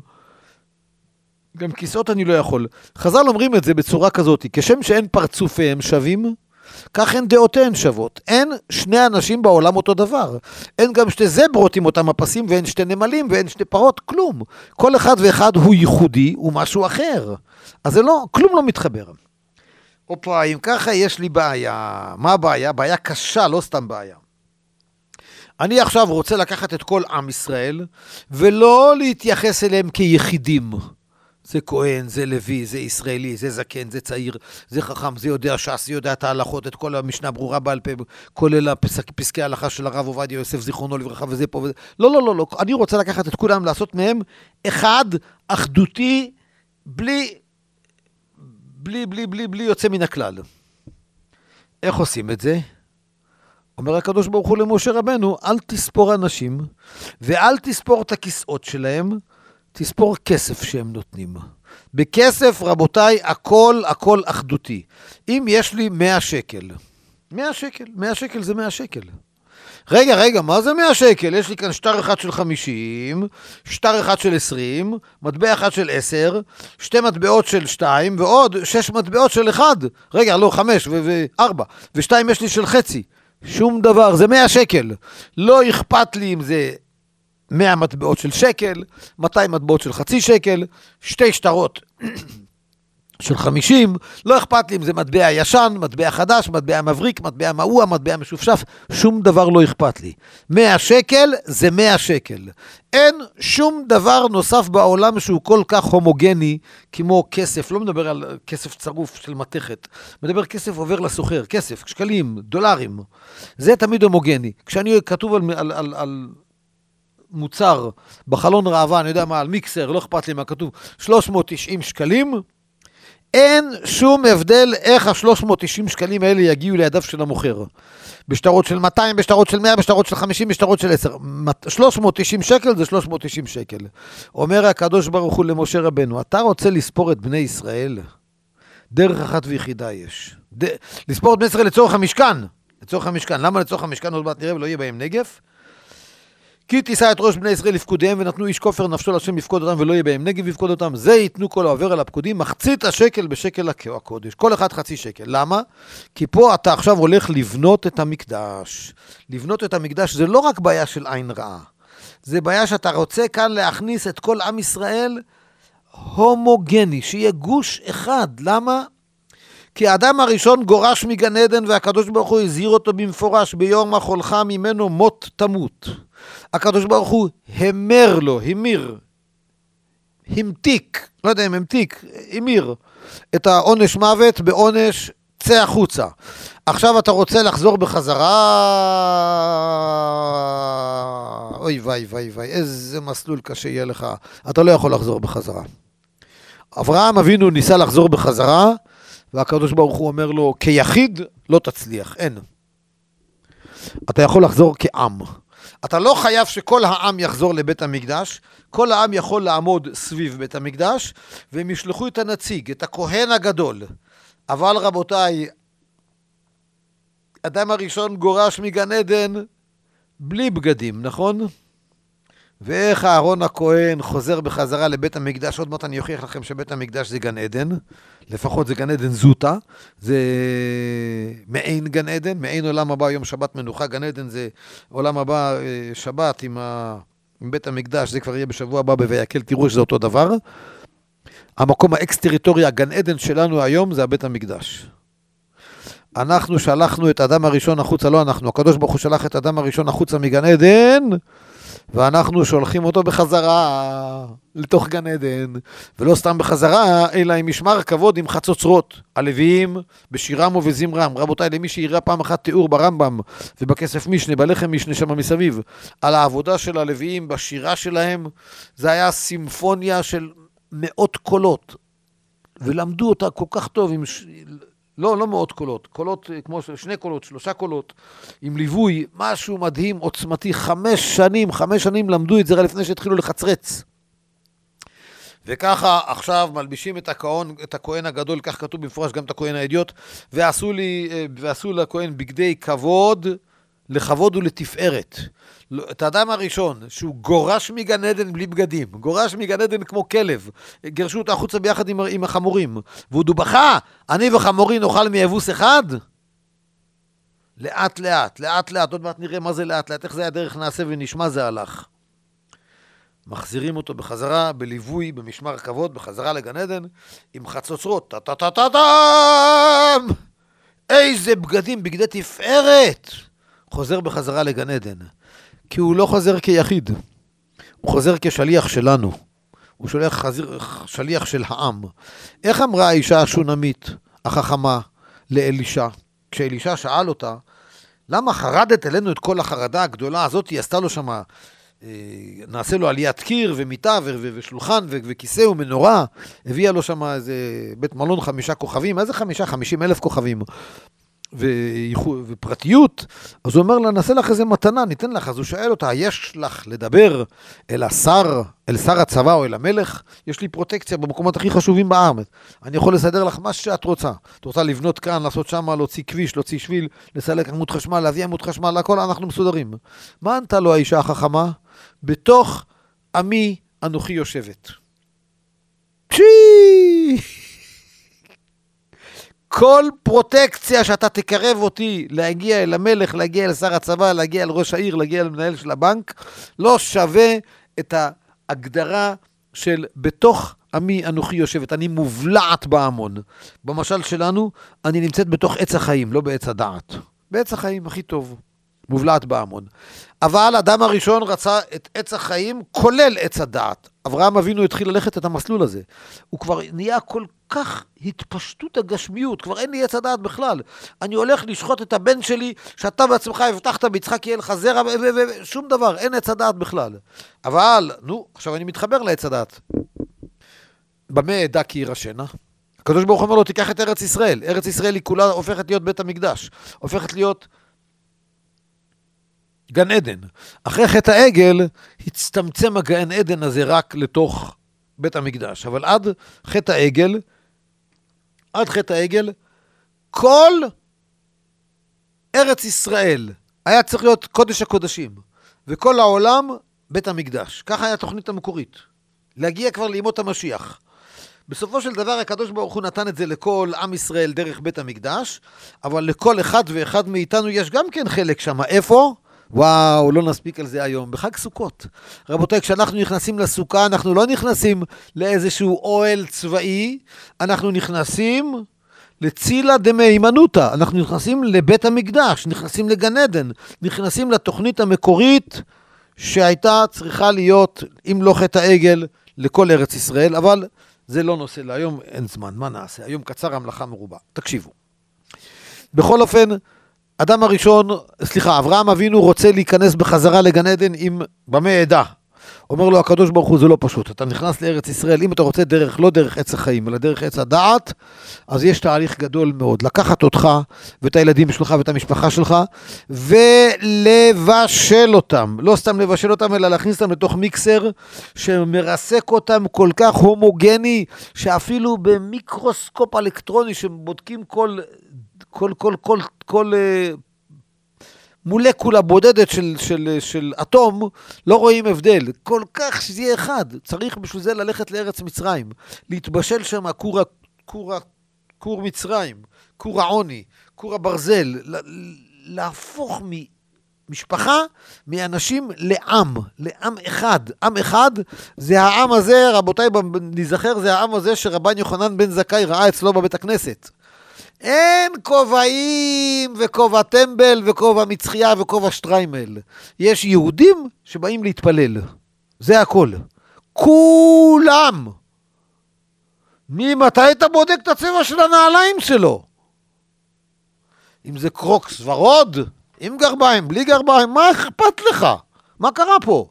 גם כיסאות אני לא יכול. חז"ל אומרים את זה בצורה כזאת, כשם שאין פרצופיהם שווים, כך הן דעותיהן שוות. אין שני אנשים בעולם אותו דבר. אין גם שתי זברות עם אותם הפסים, ואין שתי נמלים, ואין שתי פרות, כלום. כל אחד ואחד הוא ייחודי, הוא משהו אחר. אז זה לא, כלום לא מתחבר. אופה, אם ככה יש לי בעיה. מה הבעיה? בעיה קשה, לא סתם בעיה. אני עכשיו רוצה לקחת את כל עם ישראל, ולא להתייחס אליהם כיחידים. זה כהן, זה לוי, זה ישראלי, זה זקן, זה צעיר, זה חכם, זה יודע ש"ס, זה יודע את ההלכות, את כל המשנה ברורה בעל פה, כולל פסקי ההלכה של הרב עובדיה יוסף, זיכרונו לברכה, וזה פה וזה. לא, לא, לא, לא. אני רוצה לקחת את כולם, לעשות מהם אחד, אחדותי, בלי, בלי, בלי, בלי, בלי יוצא מן הכלל. איך עושים את זה? אומר הקדוש ברוך הוא למשה רבנו, אל תספור אנשים, ואל תספור את הכיסאות שלהם, תספור כסף שהם נותנים. בכסף, רבותיי, הכל, הכל אחדותי. אם יש לי מאה שקל, מאה שקל, מאה שקל זה מאה שקל. רגע, רגע, מה זה מאה שקל? יש לי כאן שטר אחד של חמישים, שטר אחד של עשרים, מטבע אחד של עשר, שתי מטבעות של שתיים, ועוד שש מטבעות של אחד. רגע, לא, חמש וארבע, ושתיים יש לי של חצי. שום דבר, זה מאה שקל. לא אכפת לי אם זה מאה מטבעות של שקל, מאתיים מטבעות של חצי שקל, שתי שטרות של חמישים, לא אכפת לי אם זה מטבע ישן, מטבע חדש, מטבע מבריק, מטבע מעוע, מטבע משופשף, שום דבר לא אכפת לי. מאה שקל זה מאה שקל. אין שום דבר נוסף בעולם שהוא כל כך הומוגני כמו כסף, לא מדבר על כסף צרוף של מתכת, מדבר כסף עובר לסוחר, כסף, שקלים, דולרים, זה תמיד הומוגני. כשאני כתוב על, על, על, על מוצר בחלון ראווה, אני יודע מה, על מיקסר, לא אכפת לי מה כתוב, שלוש מאות ותשעים שקלים, אין שום הבדל איך ה-שלוש מאות ותשעים שקלים האלה יגיעו לידיו של המוכר. בשטרות של מאתיים, בשטרות של מאה, בשטרות של חמישים, בשטרות של עשר. שלוש מאות ותשעים שקל זה שלוש מאות ותשעים שקל. אומר הקדוש ברוך הוא למשה רבנו, אתה רוצה לספור את בני ישראל? דרך אחת ויחידה יש. ד... לספור את בני ישראל לצורך המשכן. לצורך המשכן. למה לצורך המשכן? עוד מעט נראה ולא יהיה בהם נגף. כי תישא את ראש בני ישראל לפקודיהם, ונתנו איש כופר נפשו להשם לפקוד אותם, ולא יהיה בהם נגב לפקוד אותם. זה ייתנו כל העובר על הפקודים, מחצית השקל בשקל הקודש. כל אחד חצי שקל. למה? כי פה אתה עכשיו הולך לבנות את המקדש. לבנות את המקדש זה לא רק בעיה של עין רעה. זה בעיה שאתה רוצה כאן להכניס את כל עם ישראל הומוגני, שיהיה גוש אחד. למה? כי האדם הראשון גורש מגן עדן, והקדוש ברוך הוא הזהיר אותו במפורש, ביום החולך ממנו מות תמות. הקדוש ברוך הוא המר לו, המיר, המתיק, לא יודע אם המתיק, המיר את העונש מוות בעונש צא החוצה. עכשיו אתה רוצה לחזור בחזרה, אוי וואי וואי וואי, איזה מסלול קשה יהיה לך, אתה לא יכול לחזור בחזרה. אברהם אבינו ניסה לחזור בחזרה, והקדוש ברוך הוא אומר לו, כיחיד לא תצליח, אין. אתה יכול לחזור כעם. אתה לא חייב שכל העם יחזור לבית המקדש, כל העם יכול לעמוד סביב בית המקדש, והם ישלחו את הנציג, את הכהן הגדול. אבל רבותיי, אדם הראשון גורש מגן עדן בלי בגדים, נכון? ואיך אהרון הכהן חוזר בחזרה לבית המקדש, עוד מעט אני אוכיח לכם שבית המקדש זה גן עדן, לפחות זה גן עדן זוטה, זה מעין גן עדן, מעין עולם הבא יום שבת מנוחה, גן עדן זה עולם הבא שבת עם, ה... עם בית המקדש, זה כבר יהיה בשבוע הבא בויקל, תראו שזה אותו דבר. המקום האקס-טריטוריה, גן עדן שלנו היום זה הבית המקדש. אנחנו שלחנו את האדם הראשון החוצה, לא אנחנו, הקדוש ברוך הוא שלח את האדם הראשון החוצה מגן עדן, ואנחנו שולחים אותו בחזרה לתוך גן עדן, ולא סתם בחזרה, אלא עם משמר כבוד עם חצוצרות, הלוויים בשירם ובזמרם. רבותיי, למי שיראה פעם אחת תיאור ברמב"ם ובכסף משנה, בלחם משנה שם מסביב, על העבודה של הלוויים בשירה שלהם, זה היה סימפוניה של מאות קולות, ולמדו אותה כל כך טוב עם... לא, לא מאות קולות, קולות כמו שני קולות, שלושה קולות, עם ליווי, משהו מדהים, עוצמתי, חמש שנים, חמש שנים למדו את זה לפני שהתחילו לחצרץ. וככה עכשיו מלבישים את הכהן, את הכהן הגדול, כך כתוב במפורש גם את הכהן האדיוט, ועשו לי, ועשו לכהן בגדי כבוד, לכבוד ולתפארת. את האדם הראשון, שהוא גורש מגן עדן בלי בגדים, גורש מגן עדן כמו כלב, גרשו אותו החוצה ביחד עם, עם החמורים, והוא דובחה, אני וחמורי נאכל מיבוס אחד? לאט לאט, לאט לאט, עוד מעט נראה מה זה לאט לאט, איך זה הדרך נעשה ונשמע זה הלך. מחזירים אותו בחזרה, בליווי, במשמר כבוד, בחזרה לגן עדן, עם חצוצרות, טה-טה-טה-טם! איזה בגדים, בגדי תפארת! חוזר בחזרה לגן עדן. כי הוא לא חוזר כיחיד, הוא חוזר כשליח שלנו. הוא שולח חזיר, שליח של העם. איך אמרה האישה השונמית, החכמה, לאלישה? כשאלישה שאל אותה, למה חרדת אלינו את כל החרדה הגדולה הזאת? היא עשתה לו שמה, אה, נעשה לו עליית קיר ומיטה ו- ו- ושולחן ו- וכיסא ומנורה, הביאה לו שמה איזה בית מלון חמישה כוכבים, איזה חמישה? חמישים אלף כוכבים. ו- ופרטיות, אז הוא אומר לה, נעשה לך איזה מתנה, ניתן לך. אז הוא שואל אותה, יש לך לדבר אל השר, אל שר הצבא או אל המלך? יש לי פרוטקציה במקומות הכי חשובים בארץ. אני יכול לסדר לך מה שאת רוצה. את רוצה לבנות כאן, לעשות שם, להוציא כביש, להוציא שביל, לסלק עמוד חשמל, להביא עמוד חשמל, הכל אנחנו מסודרים. מה ענתה לו האישה החכמה? בתוך עמי אנוכי יושבת. צ'י! כל פרוטקציה שאתה תקרב אותי להגיע אל המלך, להגיע אל שר הצבא, להגיע אל ראש העיר, להגיע אל מנהל של הבנק, לא שווה את ההגדרה של בתוך עמי אנוכי יושבת. אני מובלעת בהמון. במשל שלנו, אני נמצאת בתוך עץ החיים, לא בעץ הדעת. בעץ החיים הכי טוב. מובלעת בהמון. אבל אדם הראשון רצה את עץ החיים, כולל עץ הדעת. אברהם אבינו התחיל ללכת את המסלול הזה. הוא כבר נהיה כל כך התפשטות הגשמיות, כבר אין לי עץ הדעת בכלל. אני הולך לשחוט את הבן שלי, שאתה בעצמך הבטחת ביצחק יהיה לך זרע, ושום דבר, אין עץ הדעת בכלל. אבל, נו, עכשיו אני מתחבר לעץ הדעת. במה עדה כי ירשנה? הקדוש ברוך אומר לו, תיקח את ארץ ישראל. ארץ ישראל היא כולה הופכת להיות בית המקדש. הופכת להיות גן עדן. אחרי חטא העגל, הצטמצם הגן עדן הזה רק לתוך בית המקדש. אבל עד חטא העגל, עד חטא העגל, כל ארץ ישראל היה צריך להיות קודש הקודשים. וכל העולם, בית המקדש. ככה היה התוכנית המקורית. להגיע כבר לימות המשיח. בסופו של דבר, הקדוש ברוך הוא נתן את זה לכל עם ישראל דרך בית המקדש, אבל לכל אחד ואחד מאיתנו יש גם כן חלק שם. איפה? וואו, לא נספיק על זה היום. בחג סוכות. רבותיי, כשאנחנו נכנסים לסוכה, אנחנו לא נכנסים לאיזשהו אוהל צבאי, אנחנו נכנסים לצילה דמהימנותא, אנחנו נכנסים לבית המקדש, נכנסים לגן עדן, נכנסים לתוכנית המקורית שהייתה צריכה להיות, אם לא חטא העגל, לכל ארץ ישראל, אבל זה לא נושא להיום, אין זמן, מה נעשה? היום קצר, המלאכה מרובה. תקשיבו. בכל אופן, אדם הראשון, סליחה, אברהם אבינו רוצה להיכנס בחזרה לגן עדן עם במה עדה. אומר לו הקדוש ברוך הוא, זה לא פשוט. אתה נכנס לארץ ישראל, אם אתה רוצה דרך, לא דרך עץ החיים, אלא דרך עץ הדעת, אז יש תהליך גדול מאוד. לקחת אותך ואת הילדים שלך ואת המשפחה שלך, ולבשל אותם. לא סתם לבשל אותם, אלא להכניס אותם לתוך מיקסר, שמרסק אותם כל כך הומוגני, שאפילו במיקרוסקופ אלקטרוני, שבודקים כל, כל, כל, כל, כל, מולקולה בודדת של, של, של אטום, לא רואים הבדל. כל כך שזה יהיה אחד. צריך בשביל זה ללכת לארץ מצרים. להתבשל שם קור, קור, קור מצרים, קור העוני, קור הברזל. להפוך ממשפחה, מאנשים לעם. לעם אחד. עם אחד זה העם הזה, רבותיי, נזכר, זה העם הזה שרבן יוחנן בן זכאי ראה אצלו בבית הכנסת. אין כובעים וכובע טמבל וכובע מצחייה וכובע שטריימל. יש יהודים שבאים להתפלל. זה הכל. כולם. ממתי אתה בודק את הצבע של הנעליים שלו? אם זה קרוקס ורוד, עם גרביים, בלי גרביים, מה אכפת לך? מה קרה פה?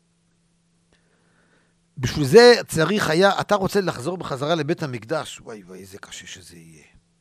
בשביל זה צריך היה, אתה רוצה לחזור בחזרה לבית המקדש, וואי וואי, איזה קשה שזה יהיה.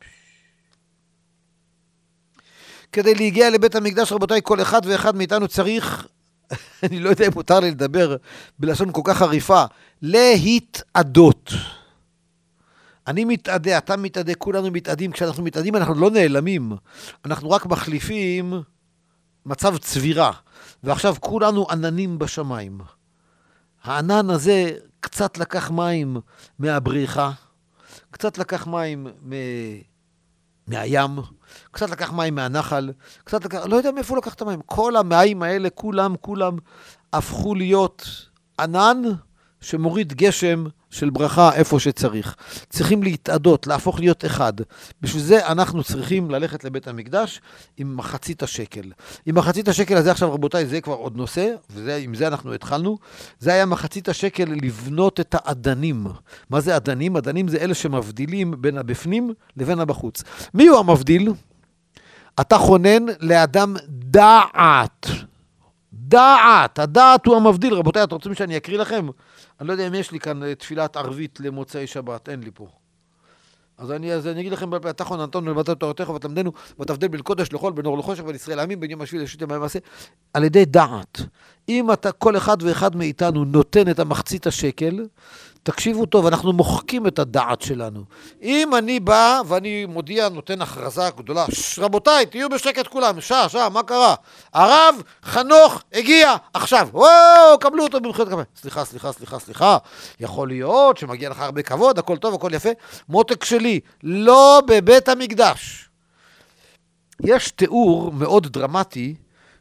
כדי להגיע לבית המקדש, רבותיי, כל אחד ואחד מאיתנו צריך, אני לא יודע אם מותר לי לדבר בלשון כל כך חריפה, להתעדות. אני מתעדה, אתה מתעדה, כולנו מתעדים. כשאנחנו מתעדים אנחנו לא נעלמים, אנחנו רק מחליפים מצב צבירה, ועכשיו כולנו עננים בשמיים. הענן הזה קצת לקח מים מהבריחה, קצת לקח מים מהים, קצת לקח מים מהנחל, קצת לקח, לא יודע מאיפה לקח את המים, כל המים האלה, כולם, כולם, הפכו להיות ענן שמוריד גשם של ברכה איפה שצריך. צריכים להתעדות, להפוך להיות אחד. בשביל זה אנחנו צריכים ללכת לבית המקדש עם מחצית השקל. עם מחצית השקל הזה עכשיו, רבותיי, זה כבר עוד נושא, ועם זה אנחנו התחלנו. זה היה מחצית השקל לבנות את העדנים. מה זה עדנים? עדנים זה אלה שמבדילים בין הבפנים לבין הבחוץ. מי הוא המבדיל? אתה חונן לאדם דעת. דעת, הדעת הוא המבדיל. רבותיי, אתם רוצים שאני אקריא לכם? אני לא יודע אם יש לי כאן תפילת ערבית למוצאי שבת, אין לי פה. אז אני, אז אני אגיד לכם, אתה חוננתנו לבטל תורתך ותלמדנו, ותבדל בין קודש לחול, בין אור לחושך, בין ישראל לעמים, בין יום השביעי לשבת ימי המעשה, על ידי דעת. אם אתה, כל אחד ואחד מאיתנו נותן את המחצית השקל, תקשיבו טוב, אנחנו מוחקים את הדעת שלנו. אם אני בא ואני מודיע, נותן הכרזה גדולה, רבותיי, תהיו בשקט כולם, שעה, שעה, מה קרה? הרב חנוך הגיע עכשיו, וואו, קבלו אותו במחיאות כפיים. סליחה, סליחה, סליחה, סליחה, יכול להיות שמגיע לך הרבה כבוד, הכל טוב, הכל יפה. מותק שלי, לא בבית המקדש. יש תיאור מאוד דרמטי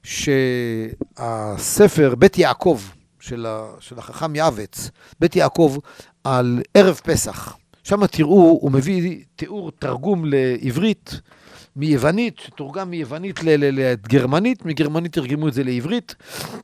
שהספר בית יעקב, של, ה, של החכם יעבץ, בית יעקב, על ערב פסח. שם תראו, הוא מביא תיאור תרגום לעברית, מיוונית, שתורגם מיוונית לגרמנית, מגרמנית תרגמו את זה לעברית.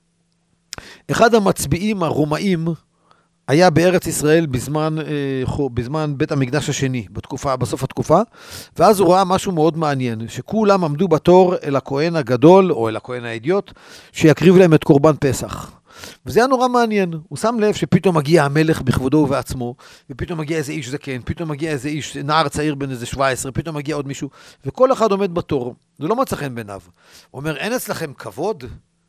אחד המצביעים הרומאים היה בארץ ישראל בזמן, בזמן בית המקדש השני, בתקופה, בסוף התקופה, ואז הוא ראה משהו מאוד מעניין, שכולם עמדו בתור אל הכהן הגדול, או אל הכהן האידיוט, שיקריב להם את קורבן פסח. וזה היה נורא מעניין. הוא שם לב שפתאום מגיע המלך בכבודו ובעצמו, ופתאום מגיע איזה איש זקן, פתאום מגיע איזה איש, נער צעיר בן איזה שבע עשרה, פתאום מגיע עוד מישהו, וכל אחד עומד בתור. זה לא מצא חן בעיניו. הוא אומר, אין אצלכם כבוד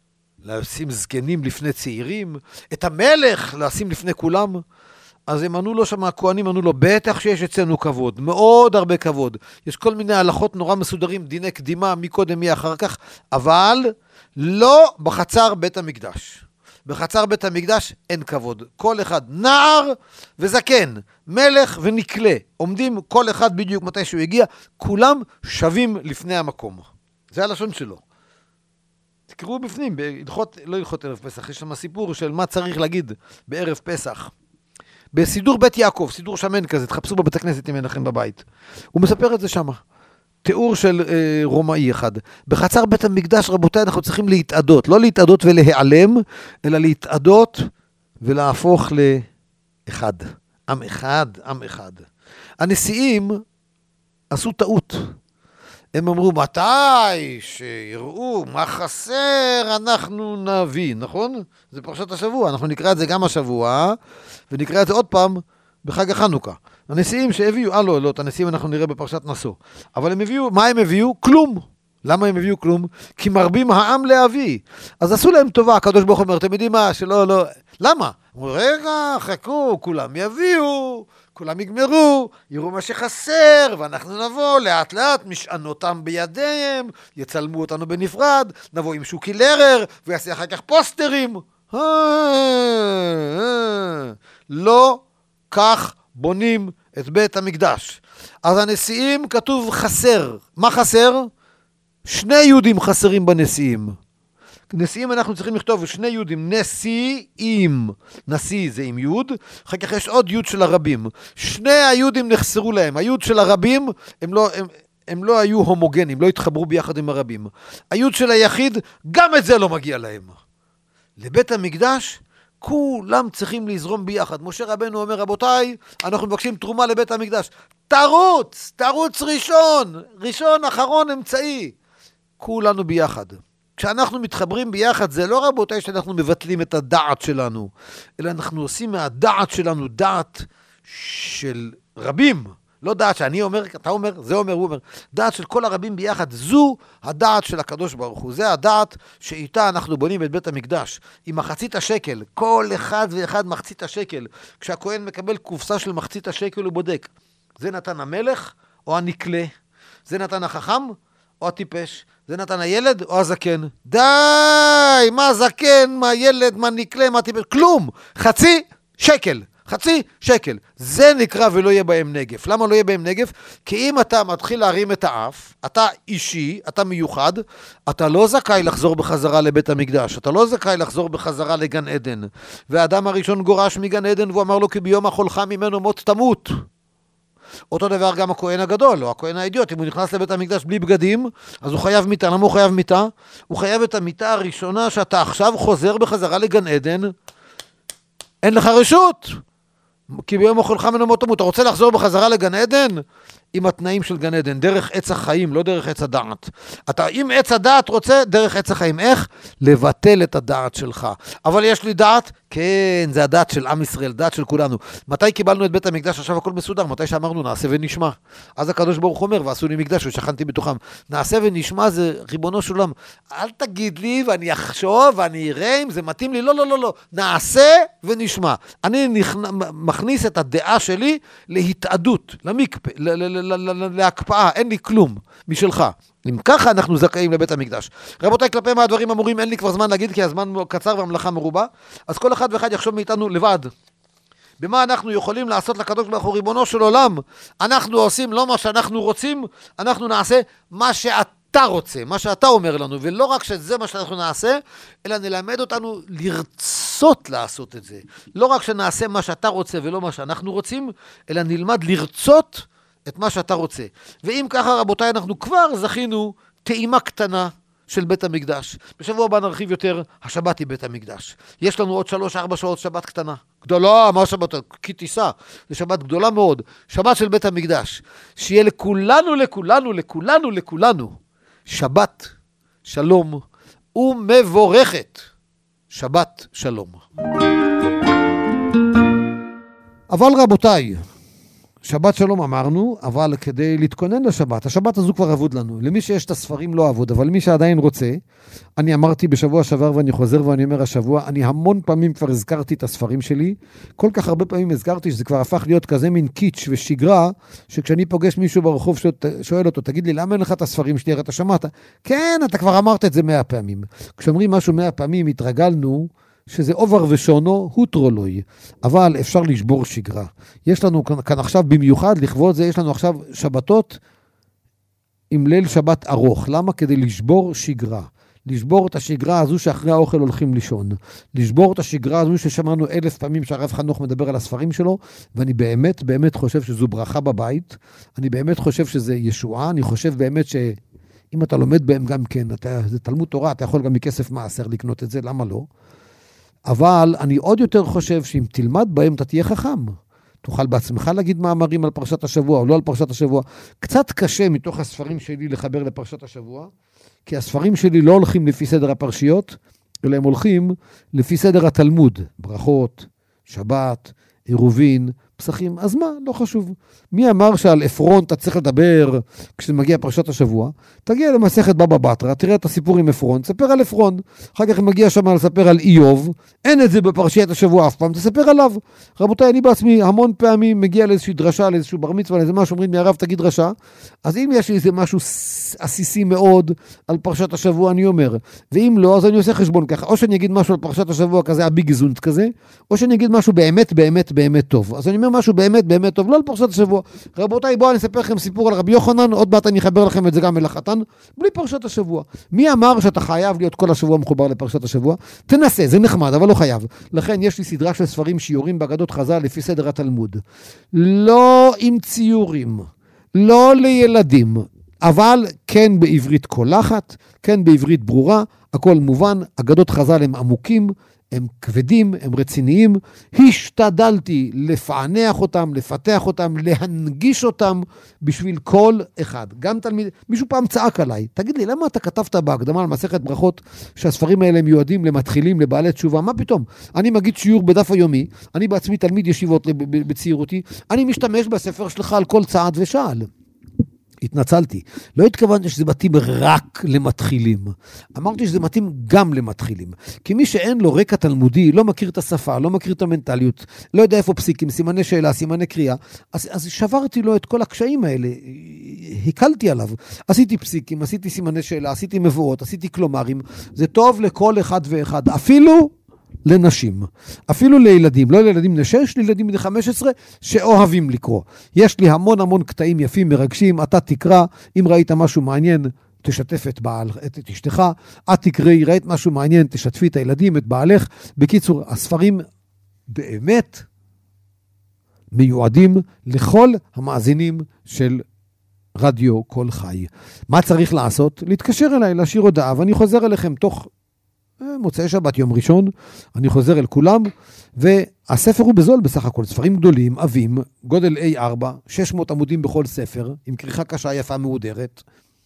לשים זקנים לפני צעירים, את המלך לשים לפני כולם? אז הם ענו לו שם, הכהנים ענו לו, בטח שיש אצלנו כבוד, מאוד הרבה כבוד. יש כל מיני הלכות נורא מסודרים, דיני קדימה, מי קודם מי אחר כך, אבל לא בחצר בית המקדש. בחצר בית המקדש אין כבוד. כל אחד נער וזקן, מלך ונקלה, עומדים כל אחד בדיוק מתי שהוא הגיע, כולם שווים לפני המקום. זה הלשון שלו. תקראו בפנים, בהלכות, לא הלכות ערב פסח, יש שם סיפור של מה צריך להגיד בערב פסח. בסידור בית יעקב, סידור שמן כזה, תחפשו בבית הכנסת אם אין לכם בבית. הוא מספר את זה שם. תיאור של אה, רומאי אחד. בחצר בית המקדש, רבותיי, אנחנו צריכים להתעדות. לא להתעדות ולהיעלם, אלא להתעדות ולהפוך לאחד. עם אחד, עם אחד. הנשיאים עשו טעות. הם אמרו, מתי שיראו מה חסר, אנחנו נביא, נכון? זה פרשת השבוע, אנחנו נקרא את זה גם השבוע, ונקרא את זה עוד פעם בחג החנוכה. הנשיאים שהביאו, אה לא, לא, את הנשיאים אנחנו נראה בפרשת נשוא, אבל הם הביאו, מה הם הביאו? כלום. למה הם הביאו כלום? כי מרבים העם להביא. אז עשו להם טובה, הקדוש ברוך הוא אומר, אתם יודעים מה, שלא, לא, למה? אמרו, רגע, חכו, כולם יביאו, כולם יגמרו, יראו מה שחסר, ואנחנו נבוא לאט לאט, משענותם בידיהם, יצלמו אותנו בנפרד, נבוא עם שוקי לרר, ויעשה אחר כך פוסטרים. לא כך בונים את בית המקדש. אז הנשיאים כתוב חסר. מה חסר? שני יהודים חסרים בנשיאים. נשיאים אנחנו צריכים לכתוב שני יהודים, נשיאים. נשיא זה עם יוד, אחר כך יש עוד יוד של הרבים. שני היהודים נחסרו להם. היוד של הרבים, הם לא, הם, הם לא היו הומוגנים, לא התחברו ביחד עם הרבים. היוד של היחיד, גם את זה לא מגיע להם. לבית המקדש, כולם צריכים לזרום ביחד. משה רבנו אומר, רבותיי, אנחנו מבקשים תרומה לבית המקדש. תרוץ, תרוץ ראשון, ראשון, אחרון, אמצעי. כולנו ביחד. כשאנחנו מתחברים ביחד, זה לא רבותיי שאנחנו מבטלים את הדעת שלנו, אלא אנחנו עושים מהדעת שלנו דעת של רבים. לא דעת שאני אומר, אתה אומר, זה אומר, הוא אומר. דעת של כל הרבים ביחד, זו הדעת של הקדוש ברוך הוא. זה הדעת שאיתה אנחנו בונים את בית המקדש. עם מחצית השקל, כל אחד ואחד מחצית השקל. כשהכהן מקבל קופסה של מחצית השקל, הוא בודק. זה נתן המלך או הנקלה? זה נתן החכם או הטיפש? זה נתן הילד או הזקן? די! מה זקן, מה ילד, מה נקלה, מה טיפש? כלום! חצי שקל. חצי שקל. זה נקרא ולא יהיה בהם נגף. למה לא יהיה בהם נגף? כי אם אתה מתחיל להרים את האף, אתה אישי, אתה מיוחד, אתה לא זכאי לחזור בחזרה לבית המקדש, אתה לא זכאי לחזור בחזרה לגן עדן. והאדם הראשון גורש מגן עדן, והוא אמר לו, כי ביום אכולך ממנו מות תמות. אותו דבר גם הכהן הגדול, או הכהן האידיוט, אם הוא נכנס לבית המקדש בלי בגדים, אז הוא חייב מיטה. למה הוא חייב מיטה? הוא חייב את המיטה הראשונה שאתה עכשיו חוזר בחזרה לגן עדן, אין לך רשות. כי ביום אכולך ממנו מות תמות. אתה רוצה לחזור בחזרה לגן עדן? עם התנאים של גן עדן, דרך עץ החיים, לא דרך עץ הדעת. אתה, אם עץ הדעת רוצה, דרך עץ החיים. איך? לבטל את הדעת שלך. אבל יש לי דעת? כן, זה הדעת של עם ישראל, דעת של כולנו. מתי קיבלנו את בית המקדש? עכשיו הכל מסודר. מתי שאמרנו, נעשה ונשמע. אז הקדוש ברוך אומר, ועשו לי מקדש ושכנתי בתוכם. נעשה ונשמע זה ריבונו של עולם. אל תגיד לי ואני אחשוב ואני אראה אם זה מתאים לי. לא, לא, לא, לא. נעשה ונשמע. אני נכנ... מכניס את הדעה שלי להתעדות, למקפא, ל... ל... להקפאה, אין לי כלום משלך. אם ככה אנחנו זכאים לבית המקדש. רבותיי, כלפי מה הדברים אמורים, אין לי כבר זמן להגיד, כי הזמן קצר והמלאכה מרובה. אז כל אחד ואחד יחשוב מאיתנו לבד. במה אנחנו יכולים לעשות לקדוש ברוך הוא ריבונו של עולם? אנחנו עושים לא מה שאנחנו רוצים, אנחנו נעשה מה שאתה רוצה, מה שאתה אומר לנו, ולא רק שזה מה שאנחנו נעשה, אלא נלמד אותנו לרצות לעשות את זה. לא רק שנעשה מה שאתה רוצה ולא מה שאנחנו רוצים, אלא נלמד לרצות את מה שאתה רוצה. ואם ככה, רבותיי, אנחנו כבר זכינו טעימה קטנה של בית המקדש. בשבוע הבא נרחיב יותר, השבת היא בית המקדש. יש לנו עוד שלוש, ארבע שעות שבת קטנה. גדולה, מה שבת? כי תיסע. זה שבת גדולה מאוד. שבת של בית המקדש. שיהיה לכולנו, לכולנו, לכולנו, לכולנו. שבת שלום ומבורכת. שבת שלום. אבל רבותיי, שבת שלום אמרנו, אבל כדי להתכונן לשבת, השבת הזו כבר עבוד לנו. למי שיש את הספרים לא עבוד, אבל למי שעדיין רוצה, אני אמרתי בשבוע שעבר ואני חוזר ואני אומר השבוע, אני המון פעמים כבר הזכרתי את הספרים שלי, כל כך הרבה פעמים הזכרתי שזה כבר הפך להיות כזה מין קיץ' ושגרה, שכשאני פוגש מישהו ברחוב שואל אותו, תגיד לי, למה אין לך את הספרים שלי? הרי אתה שמעת? כן, אתה כבר אמרת את זה מאה פעמים. כשאומרים משהו מאה פעמים, התרגלנו, שזה עובר ושונו, הוא טרולוי. אבל אפשר לשבור שגרה. יש לנו כאן, כאן עכשיו במיוחד, לכבוד זה, יש לנו עכשיו שבתות עם ליל שבת ארוך. למה? כדי לשבור שגרה. לשבור את השגרה הזו שאחרי האוכל הולכים לישון. לשבור את השגרה הזו ששמענו אלף פעמים שהרב חנוך מדבר על הספרים שלו, ואני באמת, באמת חושב שזו ברכה בבית. אני באמת חושב שזה ישועה. אני חושב באמת ש... אם אתה לומד בהם גם כן, אתה, זה תלמוד תורה, אתה יכול גם מכסף מעשר לקנות את זה, למה לא? אבל אני עוד יותר חושב שאם תלמד בהם אתה תהיה חכם. תוכל בעצמך להגיד מאמרים על פרשת השבוע או לא על פרשת השבוע. קצת קשה מתוך הספרים שלי לחבר לפרשת השבוע, כי הספרים שלי לא הולכים לפי סדר הפרשיות, אלא הם הולכים לפי סדר התלמוד. ברכות, שבת, עירובין, פסחים. אז מה? לא חשוב. מי אמר שעל אפרון אתה צריך לדבר כשמגיע פרשת השבוע? תגיע למסכת בבא בתרא, תראה את הסיפור עם אפרון, תספר על אפרון. אחר כך מגיע שם לספר על איוב, אין את זה בפרשיית השבוע אף פעם, תספר עליו. רבותיי, אני בעצמי המון פעמים מגיע לאיזושהי דרשה, לאיזשהו בר מצווה, לאיזה משהו, אומרים לי הרב תגיד דרשה. אז אם יש לי איזה משהו עסיסי מאוד על פרשת השבוע, אני אומר. ואם לא, אז אני עושה חשבון ככה. או שאני אגיד משהו על פרשת השבוע כזה, הביגזונט כזה, או שאני אגיד משהו באמת, באמת, באמת טוב. אז אני אומר משהו באמת, באמת טוב, לא על פרשת השבוע. רבותיי, בואו אני אספר לכם סיפור על רבי יוחנן, עוד מעט אני אחבר לכם את זה גם אל החתן, בלי פרשת השבוע. מי אמר שאתה חייב להיות כל השבוע מחובר לפרשת השבוע? תנסה, זה נחמד, אבל לא חייב. לכן יש לי סדרה של ספרים שיורים באגדות חז"ל לפי סדר התלמוד. לא עם ציורים, לא לילדים, אבל כן בעברית קולחת, כן בעברית ברורה, הכל מובן, אגדות חז"ל הם עמוקים, הם כבדים, הם רציניים, השתדלתי לפענח אותם, לפתח אותם, להנגיש אותם בשביל כל אחד. גם תלמיד, מישהו פעם צעק עליי, תגיד לי, למה אתה כתבת בהקדמה על מסכת ברכות שהספרים האלה מיועדים למתחילים, לבעלי תשובה? מה פתאום? אני מגיד שיעור בדף היומי, אני בעצמי תלמיד ישיבות בצעירותי, אני משתמש בספר שלך על כל צעד ושעל. התנצלתי. לא התכוונתי שזה מתאים רק למתחילים. אמרתי שזה מתאים גם למתחילים. כי מי שאין לו רקע תלמודי, לא מכיר את השפה, לא מכיר את המנטליות, לא יודע איפה פסיקים, סימני שאלה, סימני קריאה, אז, אז שברתי לו את כל הקשיים האלה. הקלתי עליו. עשיתי פסיקים, עשיתי סימני שאלה, עשיתי מבואות, עשיתי כלומרים. זה טוב לכל אחד ואחד. אפילו לנשים, אפילו לילדים, לא לילדים בני שש, לילדים בני חמש עשרה, שאוהבים לקרוא. יש לי המון המון קטעים יפים, מרגשים, אתה תקרא, אם ראית משהו מעניין, תשתף את, בעל, את, את אשתך, את תקראי, ראית משהו מעניין, תשתפי את הילדים, את בעלך. בקיצור, הספרים באמת מיועדים לכל המאזינים של רדיו קול חי. מה צריך לעשות? להתקשר אליי, להשאיר הודעה, ואני חוזר אליכם תוך מוצאי שבת, יום ראשון, אני חוזר אל כולם, והספר הוא בזול בסך הכל, ספרים גדולים, עבים, גודל איי ארבע, שש מאות עמודים בכל ספר, עם כריכה קשה יפה מהודרת,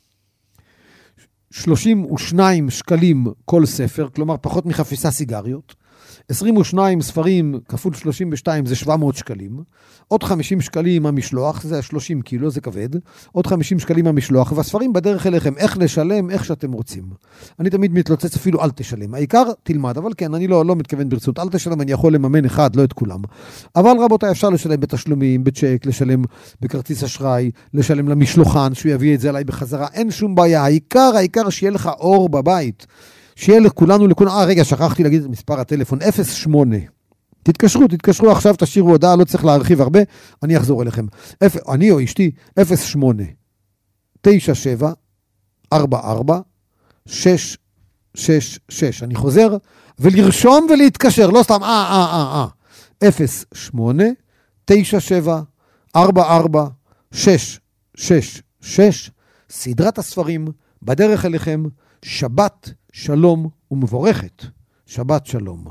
שלושים ושניים שקלים כל ספר, כלומר פחות מחפיסה סיגריות, עשרים ושניים ספרים כפול שלושים ושתיים זה שבע מאות שקלים, עוד חמישים שקלים המשלוח, זה שלושים קילו, זה כבד, עוד חמישים שקלים המשלוח, והספרים בדרך אליכם, איך לשלם, איך שאתם רוצים. אני תמיד מתלוצץ אפילו אל תשלם, העיקר תלמד, אבל כן, אני לא, לא מתכוון ברצות, אל תשלם, אני יכול לממן אחד, לא את כולם. אבל רבותיי, אפשר לשלם בתשלומים, בצ'ק, לשלם בכרטיס אשראי, לשלם למשלוחן, שהוא יביא את זה עליי בחזרה, אין שום בעיה, העיקר, העיקר שיהיה לך אור בבית. שיהיה לכולנו, לכולנו, אה רגע, שכחתי להגיד את מספר הטלפון, אפס שמונה. תתקשרו, תתקשרו עכשיו, תשאירו הודעה, לא צריך להרחיב הרבה, אני אחזור אליכם. אפ... אני או אשתי, אפס שמונה, תשע שבע, ארבע ארבע, שש שש שש. אני חוזר, ולרשום ולהתקשר, לא סתם, אה, אה, אה, אה. אפס שמונה, תשע שבע, ארבע ארבע, שש שש שש. סדרת הספרים, בדרך אליכם, שבת שלום ומבורכת. שבת שלום.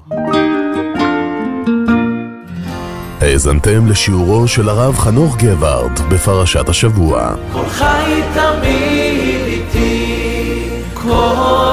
האזנתם לשיעורו של הרב חנוך גבארד בפרשת השבוע. כל חי תמיד איתי, כל